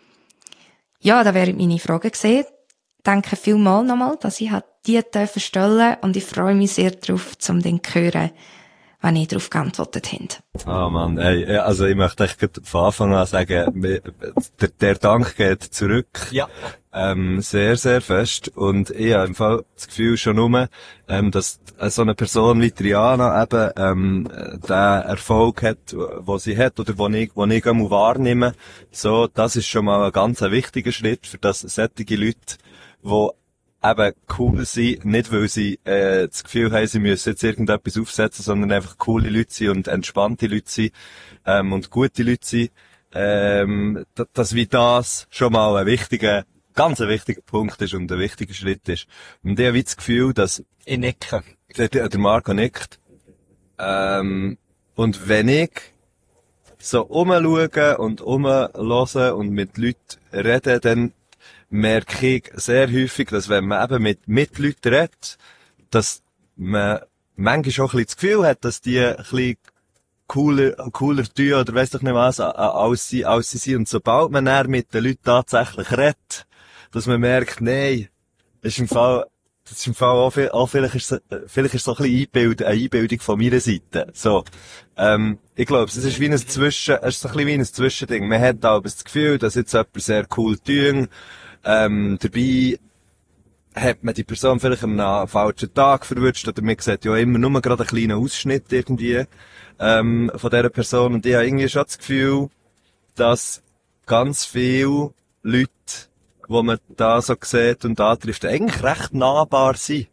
Ja, da wären meine Fragen gewesen. Danke vielmals nochmal, dass ich die stellen durfte und ich freue mich sehr darauf, um den zu hören, wenn ihr darauf geantwortet habt. Ah, Mann, ey, also ich möchte echt von Anfang an sagen, der, der Dank geht zurück. Ja. Ähm, sehr, sehr fest. Und ich habe im Fall das Gefühl schon nur, ähm, dass so eine Person wie Triana eben, ähm, den Erfolg hat, wo sie hat, oder wo ich, wo ich einmal wahrnehme. So, das ist schon mal ein ganz wichtiger Schritt, für das solche Leute, die eben cool sind, nicht weil sie äh, das Gefühl haben, sie müssen jetzt irgendetwas aufsetzen, sondern einfach coole Leute sind und entspannte Leute sind, ähm, und gute Leute sind, ähm, dass, dass wie das schon mal ein wichtiger, ganz ein wichtiger Punkt ist und ein wichtiger Schritt ist. Und ich habe das Gefühl, dass Ich nicke. der, der Marco nickt, ähm, und wenn ich so umschaue und umhöre und mit Leuten rede, dann merke ich sehr häufig, dass wenn man eben mit, mit Leuten redet, dass man manchmal auch ein bisschen das Gefühl hat, dass die ein bisschen cooler, cooler tun oder weiss doch nicht was, als sie, als sie sind. Und sobald man dann mit den Leuten tatsächlich redet, dass man merkt, nein, das ist im Fall, das ist im Fall auch, viel, auch vielleicht ist es, vielleicht ist es so ein bisschen Einbildung, eine Einbildung von meiner Seite. So. Ähm, ich glaube, es ist wie ein Zwischen, es ist so ein bisschen wie ein Zwischending. Man hat aber das Gefühl, dass jetzt jemand sehr cool tun. Ähm, dabei hat man die Person vielleicht am einem falschen Tag verwünscht, oder man sieht ja immer nur gerade einen kleinen Ausschnitt irgendwie, ähm, von dieser Person. Und ich habe irgendwie schon das Gefühl, dass ganz viele Leute, die man da so sieht und antrifft, eigentlich recht nahbar sind.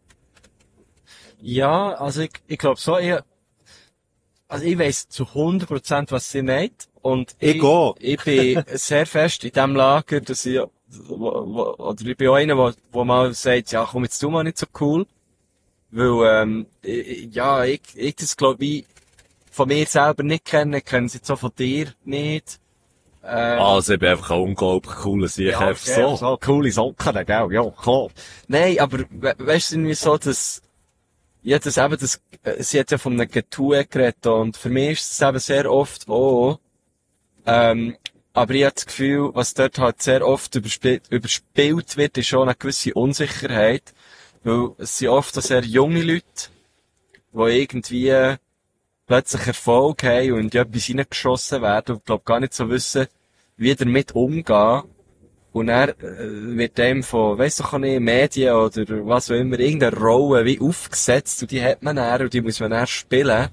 Ja, also ich, ich glaube so, ich, also ich weiss zu hundert Prozent, was sie meint. Und Ich ich, auch. ich bin sehr fest in dem Lager, dass ich, wo, wo, oder ich bin auch einer, wo, wo mal sagt, ja, komm, jetzt du mal nicht so cool. Weil, ähm, ich, ja, ich, ich das glaube ich von mir selber nicht kenne, kennen sie jetzt auch von dir nicht. Ähm, Also, ich bin einfach ein unglaublich cooler Sieg. Ja, Einfach okay, so, so. coole Socken, gell? Ja, klar. Nein, aber we weißt du, irgendwie so, dass, ja, das eben, das, äh, sie hat ja von einem Getue geredet und für mich ist es eben sehr oft auch, ähm, aber ich habe das Gefühl, was dort halt sehr oft überspielt, überspielt wird, ist schon eine gewisse Unsicherheit, weil es sind oft auch sehr junge Leute, die irgendwie plötzlich Erfolg haben und in etwas reingeschossen werden und glaub gar nicht so wissen, wie damit umgehen. Und er äh, wird dem von, weiss doch auch nicht, Medien oder was auch immer, irgendeine Rolle wie aufgesetzt und die hat man dann und die muss man dann spielen.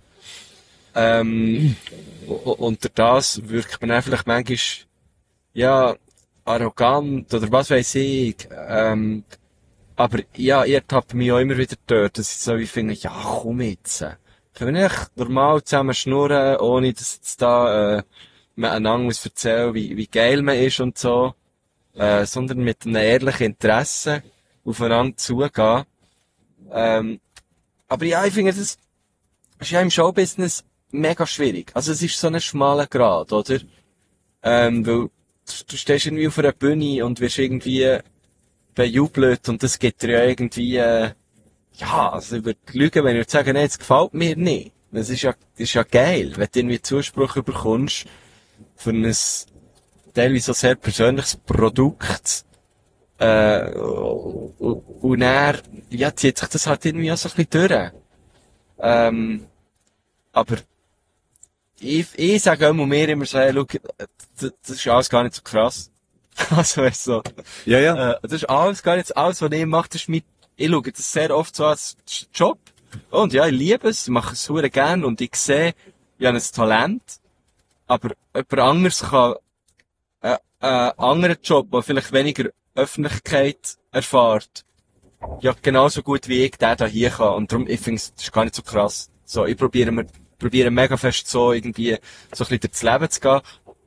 Ähm, und durch das wirkt man dann vielleicht manchmal, ja, arrogant oder was weiss ich. Ähm, aber ja, ich ertappe mich auch immer wieder dort, dass ich so wie finde, ja, komm jetzt. Können wir nicht normal zusammen schnurren, ohne dass jetzt da äh, man einander muss erzählen, wie, wie geil man ist und so. Äh, sondern mit einem ehrlichen Interesse aufeinander zugehen. Ähm, aber ja, ich finde, das ist ja im Showbusiness mega schwierig. Also es ist so ein schmaler Grat, oder? Ähm, weil du, du stehst irgendwie auf einer Bühne und wirst irgendwie bejubelt und das gibt dir ja irgendwie, äh, ja, also ich würde lügen, wenn ich würde sagen, nee, das gefällt mir nicht. Das ist ja, das ist ja geil, wenn du irgendwie Zuspruch bekommst für ein teilweise sehr persönliches Produkt, äh, und, und dann, ja, zieht sich das halt irgendwie auch so ein bisschen durch. Ähm, aber ich, ich sage auch mir immer so, hey, schau, das, das ist alles gar nicht so krass. Also, weißt du, so. Ja, ja. Äh, das ist alles gar nicht, alles, was ich mache, das ist mit, ich schaue das sehr oft so als Job. Und ja, ich liebe es, ich mache es sehr gerne und ich sehe, ich habe ein Talent. Aber jemand anderes kann einen äh, anderen Job, der vielleicht weniger Öffentlichkeit erfährt, ja, genauso gut wie ich den da hier kann. Und darum, ich finde, das ist gar nicht so krass. So, ich probiere mir, probiere mega fest so irgendwie, so ein bisschen durchs Leben zu gehen.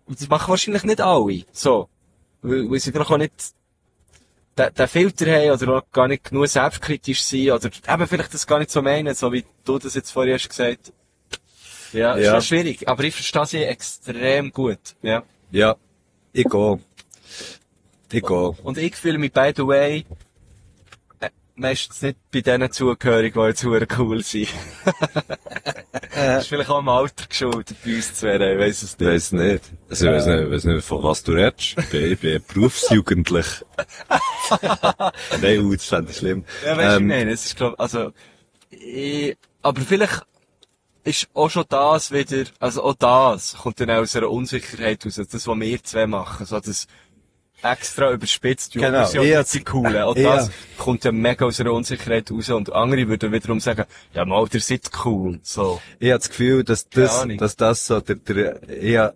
Und das machen wahrscheinlich nicht alle. So. Weil, weil sie vielleicht auch nicht den, den Filter haben oder auch gar nicht genug selbstkritisch sind oder eben vielleicht das gar nicht so meinen, so wie du das jetzt vorher hast gesagt. Ja, ist Ja. schon schwierig. Aber ich verstehe sie extrem gut. Ja. Ja, ich gehe. Ich gehe. Und ich fühle mich, by the way, äh, meistens nicht bei denen zugehörig, die jetzt super cool sind. Das ist vielleicht auch im Alter geschuldet bei uns zu werden, ich weiss es Ich nicht. weiss nicht. Also, ich weiss nicht, ich weiss nicht, von was du redest. Ich bin, ich bin berufsjugendlich. Nein, uh, das fände ich schlimm. Ja, weißt du, Ähm, ich meine, es ist, glaub, also, ich, aber vielleicht ist auch schon das wieder, also auch das kommt dann auch aus einer Unsicherheit raus, das, was wir zwei machen, so das extra überspitzt, Genau, wir sind ich ja hab's- nicht die Coolen. Auch ja. das kommt ja mega aus einer Unsicherheit raus und andere würden wiederum sagen, ja, mal, ihr seid cool, so. Ich habe das Gefühl, dass Keine das, Ahnung. dass das so der, der, eher,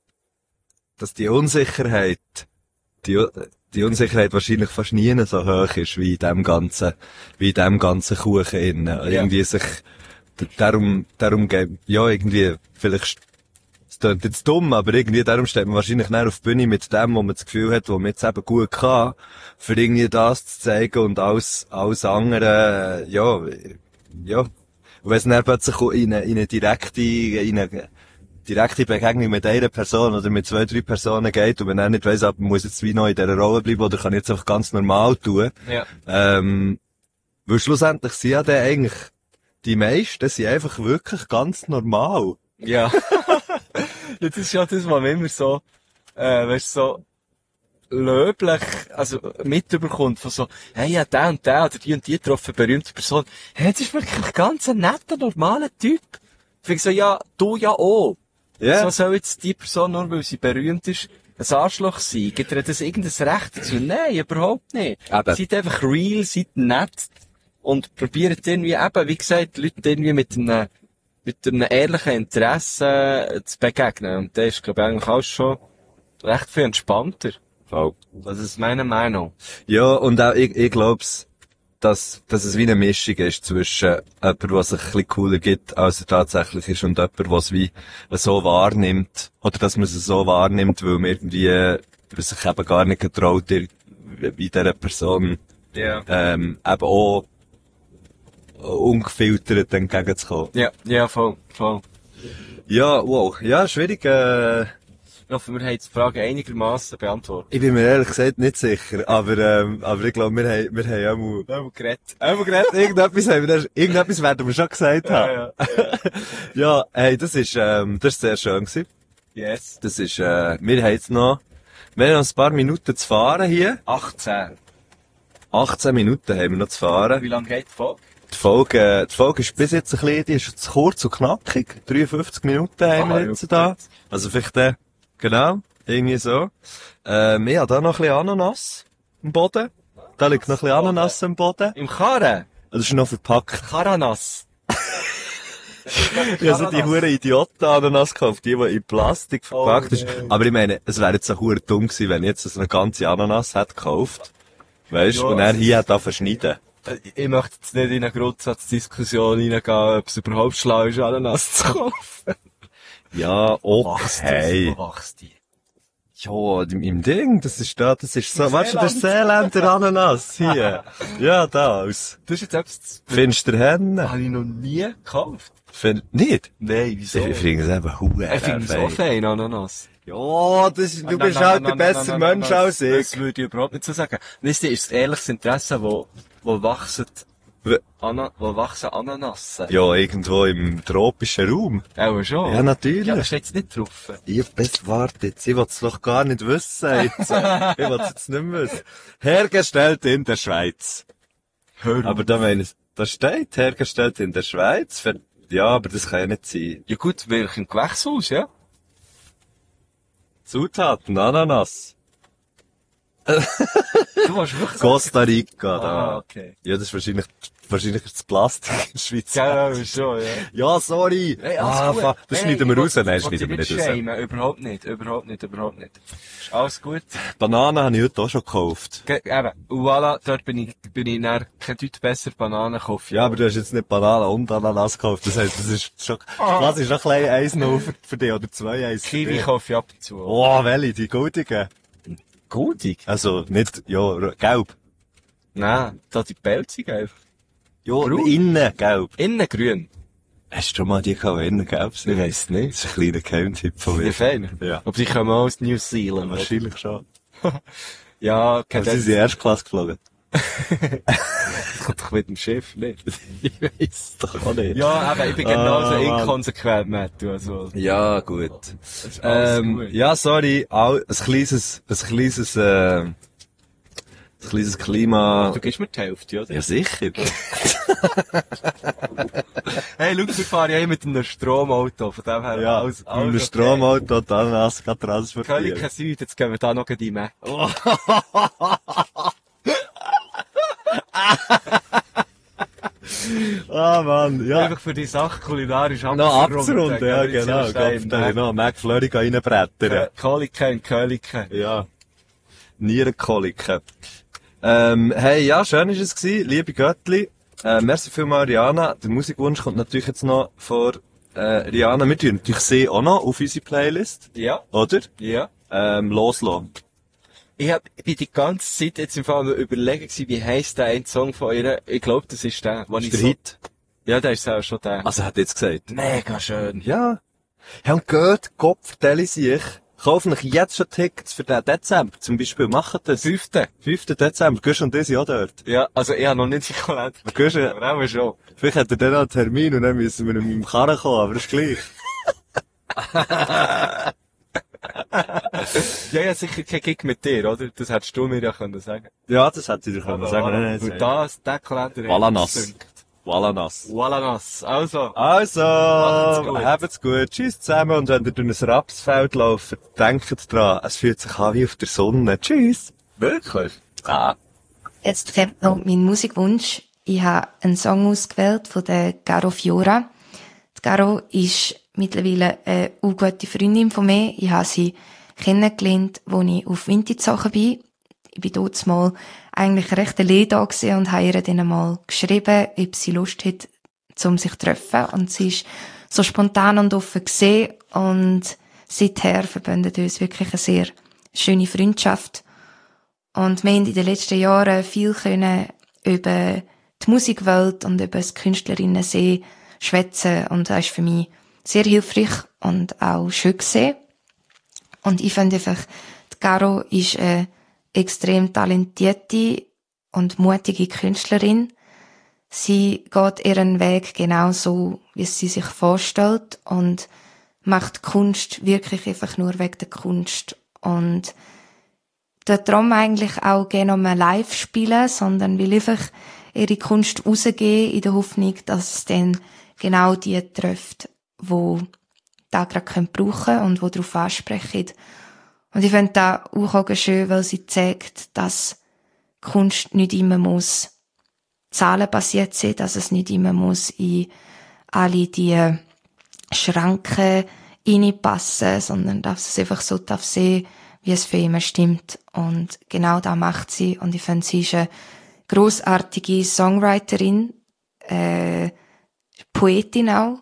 dass die Unsicherheit, die, die Unsicherheit wahrscheinlich fast nie so hoch ist, wie in dem ganzen, wie in dem ganzen Kuchen innen. Irgendwie sich, d- darum, darum geben, ja, irgendwie, vielleicht, es klingt jetzt dumm, aber irgendwie darum steht man wahrscheinlich näher auf die Bühne mit dem, wo man das Gefühl hat, wo man jetzt eben gut kann, für irgendwie das zu zeigen und alles, alles andere, äh, ja, ja. Und wenn es dann plötzlich in eine, in eine direkte, in eine direkte Begegnung mit einer Person oder mit zwei, drei Personen geht und man dann nicht weiss, ob man muss jetzt wie noch in dieser Rolle bleiben oder kann ich jetzt einfach ganz normal tun. Ja. Ähm, weil schlussendlich sind ja dann eigentlich die meisten sind einfach wirklich ganz normal. Ja. Ja, das ist ja das, was man immer so, äh, weißt du, so löblich, also mitbekommt von so, hey, ja, der und der oder die und die getroffen, berühmte Person. Hey, das ist wirklich ganz ein netter, normaler Typ. Ich finde so, ja, du ja auch. Ja. So soll jetzt die Person, nur weil sie berühmt ist, ein Arschloch sein? Gibt ihr das irgendein Recht dazu? Nein, überhaupt nicht. Eben. Seid einfach real, seid nett und probiert irgendwie eben, wie gesagt, Leute irgendwie mit einem, mit einem ehrlichen Interesse zu begegnen. Und das ist, glaube ich, eigentlich auch schon recht viel entspannter. Voll. Das ist meine Meinung. Ja, und auch ich, ich glaub's, dass, dass es wie eine Mischung ist zwischen jemand, der sich ein bisschen cooler gibt, als er tatsächlich ist, und jemand, der es wie so wahrnimmt, oder dass man es so wahrnimmt, weil man irgendwie äh, sich eben gar nicht getraut, wie dieser Person Ja. ähm, eben auch ungefiltert entgegenzukommen. Ja, ja, voll, voll. Ja, wow. Ja, schwierig. Äh, Ich hoffe, wir haben die Frage einigermaßen beantwortet. ich bin mir ehrlich gesagt nicht sicher, aber, ähm, aber ich glaube, wir haben, wir haben auch mal, Wir haben geredet. einmal geredet, irgendetwas haben wir, irgendetwas werden wir schon gesagt haben. Ja, Ja, hey, das ist, ähm, das ist sehr schön gewesen. Yes. Das ist, äh, wir haben jetzt noch, wir haben noch ein paar Minuten zu fahren hier. achtzehn. achtzehn Minuten haben wir noch zu fahren. Wie lange geht die Folge? Die Folge, äh, die Folge ist bis jetzt ein bisschen, die ist zu kurz und knackig. dreiundfünfzig Minuten haben Ah, wir jetzt ja, da. gut. Also vielleicht, äh, genau, irgendwie so. Ähm, ich habe da noch ein bisschen Ananas im Boden. Da liegt noch ein bisschen Ananas im Boden. Im Karren? Das ist noch verpackt. Karanas. Ich habe so die hure Idioten-Ananas gekauft, die, die in Plastik verpackt Oh, ist. nein. Aber ich meine, es wäre jetzt so hure dumm gewesen, wenn ich jetzt so eine ganze Ananas hätte gekauft. Weißt du, Ja, und er es hier hat da verschneiden. Äh, Ich möchte jetzt nicht in eine Grundsatzdiskussion reingehen, ob es überhaupt schlau ist, Ananas zu kaufen. Ja, Wachst okay. das? Wo wachst die? Ja, im, im Ding, das ist da, das ist so, weißt du, der Seeländer Ananas hier. Ja, da, aus Das ist jetzt etwas, Finsterhennen. habe ich noch nie gekauft. Find, nicht? Nein, wieso? Ich finde es eben hure Ich finde es auch fein, Ananas. Ja, das, du Nein, bist nein, halt nein, ein nein, besser nein, nein, Mensch nein, als ich. Das würde ich überhaupt nicht so sagen. Wisst ihr, ist es ehrliches Interesse, wo, wo wachsen, W- Ana, wo wachsen Ananassen? Ja, irgendwo im tropischen Raum. Auch schon. Ja, natürlich. Ja, da steht es nicht drauf. Ich bis warte jetzt, ich will es doch gar nicht wissen jetzt. Ich will es jetzt nicht mehr wissen. Hergestellt in der Schweiz. Hör Aber da meine ich, da steht, hergestellt in der Schweiz. Für, ja, aber das kann ja nicht sein. Ja gut, wirklich im Gewächshaus, ja? Zutaten, Ananas. Du warst wirklich so. Costa Rica, Ah, da. okay. Ja, das ist wahrscheinlich wahrscheinlich ist das Plastik in der Schweiz. Ja, ja, schon, ja. Ja, sorry. Hey, ah, alles gut. fuck. Das Hey, schneiden ich wir raus. will- Nein, ich will schneiden wir dich nicht raus. shamen. Überhaupt nicht, überhaupt nicht, überhaupt nicht. Ist alles gut. Bananen habe ich heute auch schon gekauft. Ge eben, und voilà, dort bin ich, bin ich dann kein Deut besser Bananen kaufen. Ja, aber du hast jetzt nicht Bananen und Ananas gekauft. Das heisst, das ist schon, quasi schon ein klein eins null für, für dich, oder zwei eins für Kiwi dich. kaufe ich ab und zu. Oh, welche? Die goldigen? Goldig? Also, nicht, ja, r- gelb. Nein, da die Pelzige einfach. Ja, Grün? innen gelb. Innen grün. Hast du schon mal die gehabt, die innen gelb sind? Ich weiss nicht. Das ist ein kleiner Geheimtipp von Wie mir. fein. Ja. Aber sie kommen auch aus New Zealand. oder? Wahrscheinlich schon. Ja, Aber kennt sie sind in Erstklasse geflogen. kommt doch mit dem Schiff, nicht? Ich weiss doch auch nicht. Ja, eben, ich bin genauso Ah, Mann. inkonsequent, Matt, also. Ja, gut. ist alles Ähm, gut. ja, sorry, auch ein kleines, ein kleines, äh, ein kleines Klima. Du gibst mir die Hälfte, oder? Ja, sicher. Hey, schau, wir fahren ja hier mit einem Stromauto, von dem her. Ja, alles, mit einem okay. Stromauto und Ananas kann Kölliken transportieren. Süd, jetzt gehen wir da noch die Mac. Ah, Mann, ja. Einfach für die Sache kulinarisch Noch abzurunden, ja, genau. Gott, da ich noch einen McFlurry reinbrettern. Koliken und Kölliken. Ja. Nierenkoliken. Ähm, hey, ja, schön ist es gewesen. Liebe Göttli. Äh, merci vielmals, Rihanna. Der Musikwunsch kommt natürlich jetzt noch vor, äh, Rihanna. Wir tun natürlich sie auch noch auf unsere Playlist. Ja, Oder? ja. Ähm, loslassen. Ich hab, ich bin die ganze Zeit jetzt im Fall am überlegen gewesen, wie heisst der ein Song von ihr? Ich glaube, das ist der, wo Das ich ist der so... Hit. Ja, der ist auch schon der. Also, hat jetzt gesagt. Mega schön. Ja. Ja, und geht, Gott, vertelle ich. Kaufen euch jetzt schon Tickets für den Dezember. Zum Beispiel, macht das. Fünfte. fünften Dezember. Gehst du und diese auch dort? Ja, also ich habe noch nicht die Kalender. Gehst du? Aber auch schon. Vielleicht hat er dann noch einen Termin und dann müssen wir mit dem Karren kommen, aber das ist gleich. Ja, ja, sicher kein Gig mit dir, oder? Das hättest du mir ja können sagen. Ja, das hätte ich dir können sagen. Nein, nein, Für nein. das, der Kalender... Wallanas. Wallanas. Wallanas. Also. Also, Macht's gut. habt's gut. Tschüss zusammen und wenn ihr durch ein Rapsfeld lauft, denkt dran, es fühlt sich an wie auf der Sonne. Tschüss. Wirklich? Ah. Jetzt kommt noch mein Musikwunsch. Ich habe einen Song ausgewählt von der Garo Fiora. Die Garo ist mittlerweile eine gute Freundin von mir. Ich habe sie kennengelernt, als ich auf Winterzachen bin. Ich bin dort mal eigentlich recht allein da gewesen und habe ihr dann mal geschrieben, ob sie Lust hat, um sich zu treffen. Und sie ist so spontan und offen gesehen und seither verbindet uns wirklich eine sehr schöne Freundschaft. Und wir haben in den letzten Jahren viel können über die Musikwelt und über das Künstlerinnen-Sehen schwätzen und das ist für mich sehr hilfreich und auch schön gesehen. Und ich finde einfach, die Garo ist eine extrem talentierte und mutige Künstlerin. Sie geht ihren Weg genau so, wie sie sich vorstellt und macht Kunst wirklich einfach nur wegen der Kunst. Und dort darum eigentlich auch gerne mal live spielen, sondern will einfach ihre Kunst rausgeben in der Hoffnung, dass es dann genau die trifft, wo da gerade brauchen können und wo darauf ansprechen. Und ich finde das auch schön, weil sie zeigt, dass Kunst nicht immer muss zahlenbasiert sein, dass es nicht immer muss in alle die Schranken reinpassen, sondern dass es einfach so darf sein, wie es für ihn stimmt. Und genau das macht sie. Und ich finde, sie ist eine grossartige Songwriterin, äh, Poetin auch.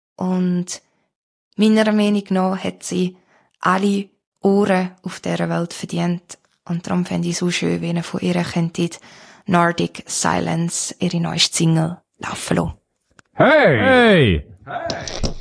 Und meiner Meinung nach hat sie alle Ohren auf dieser Welt verdient. Und darum fände ich es so schön, wenn ihr von ihr könntet Nordic Silence, ihre neueste Single, laufen lassen. Hey! Hey!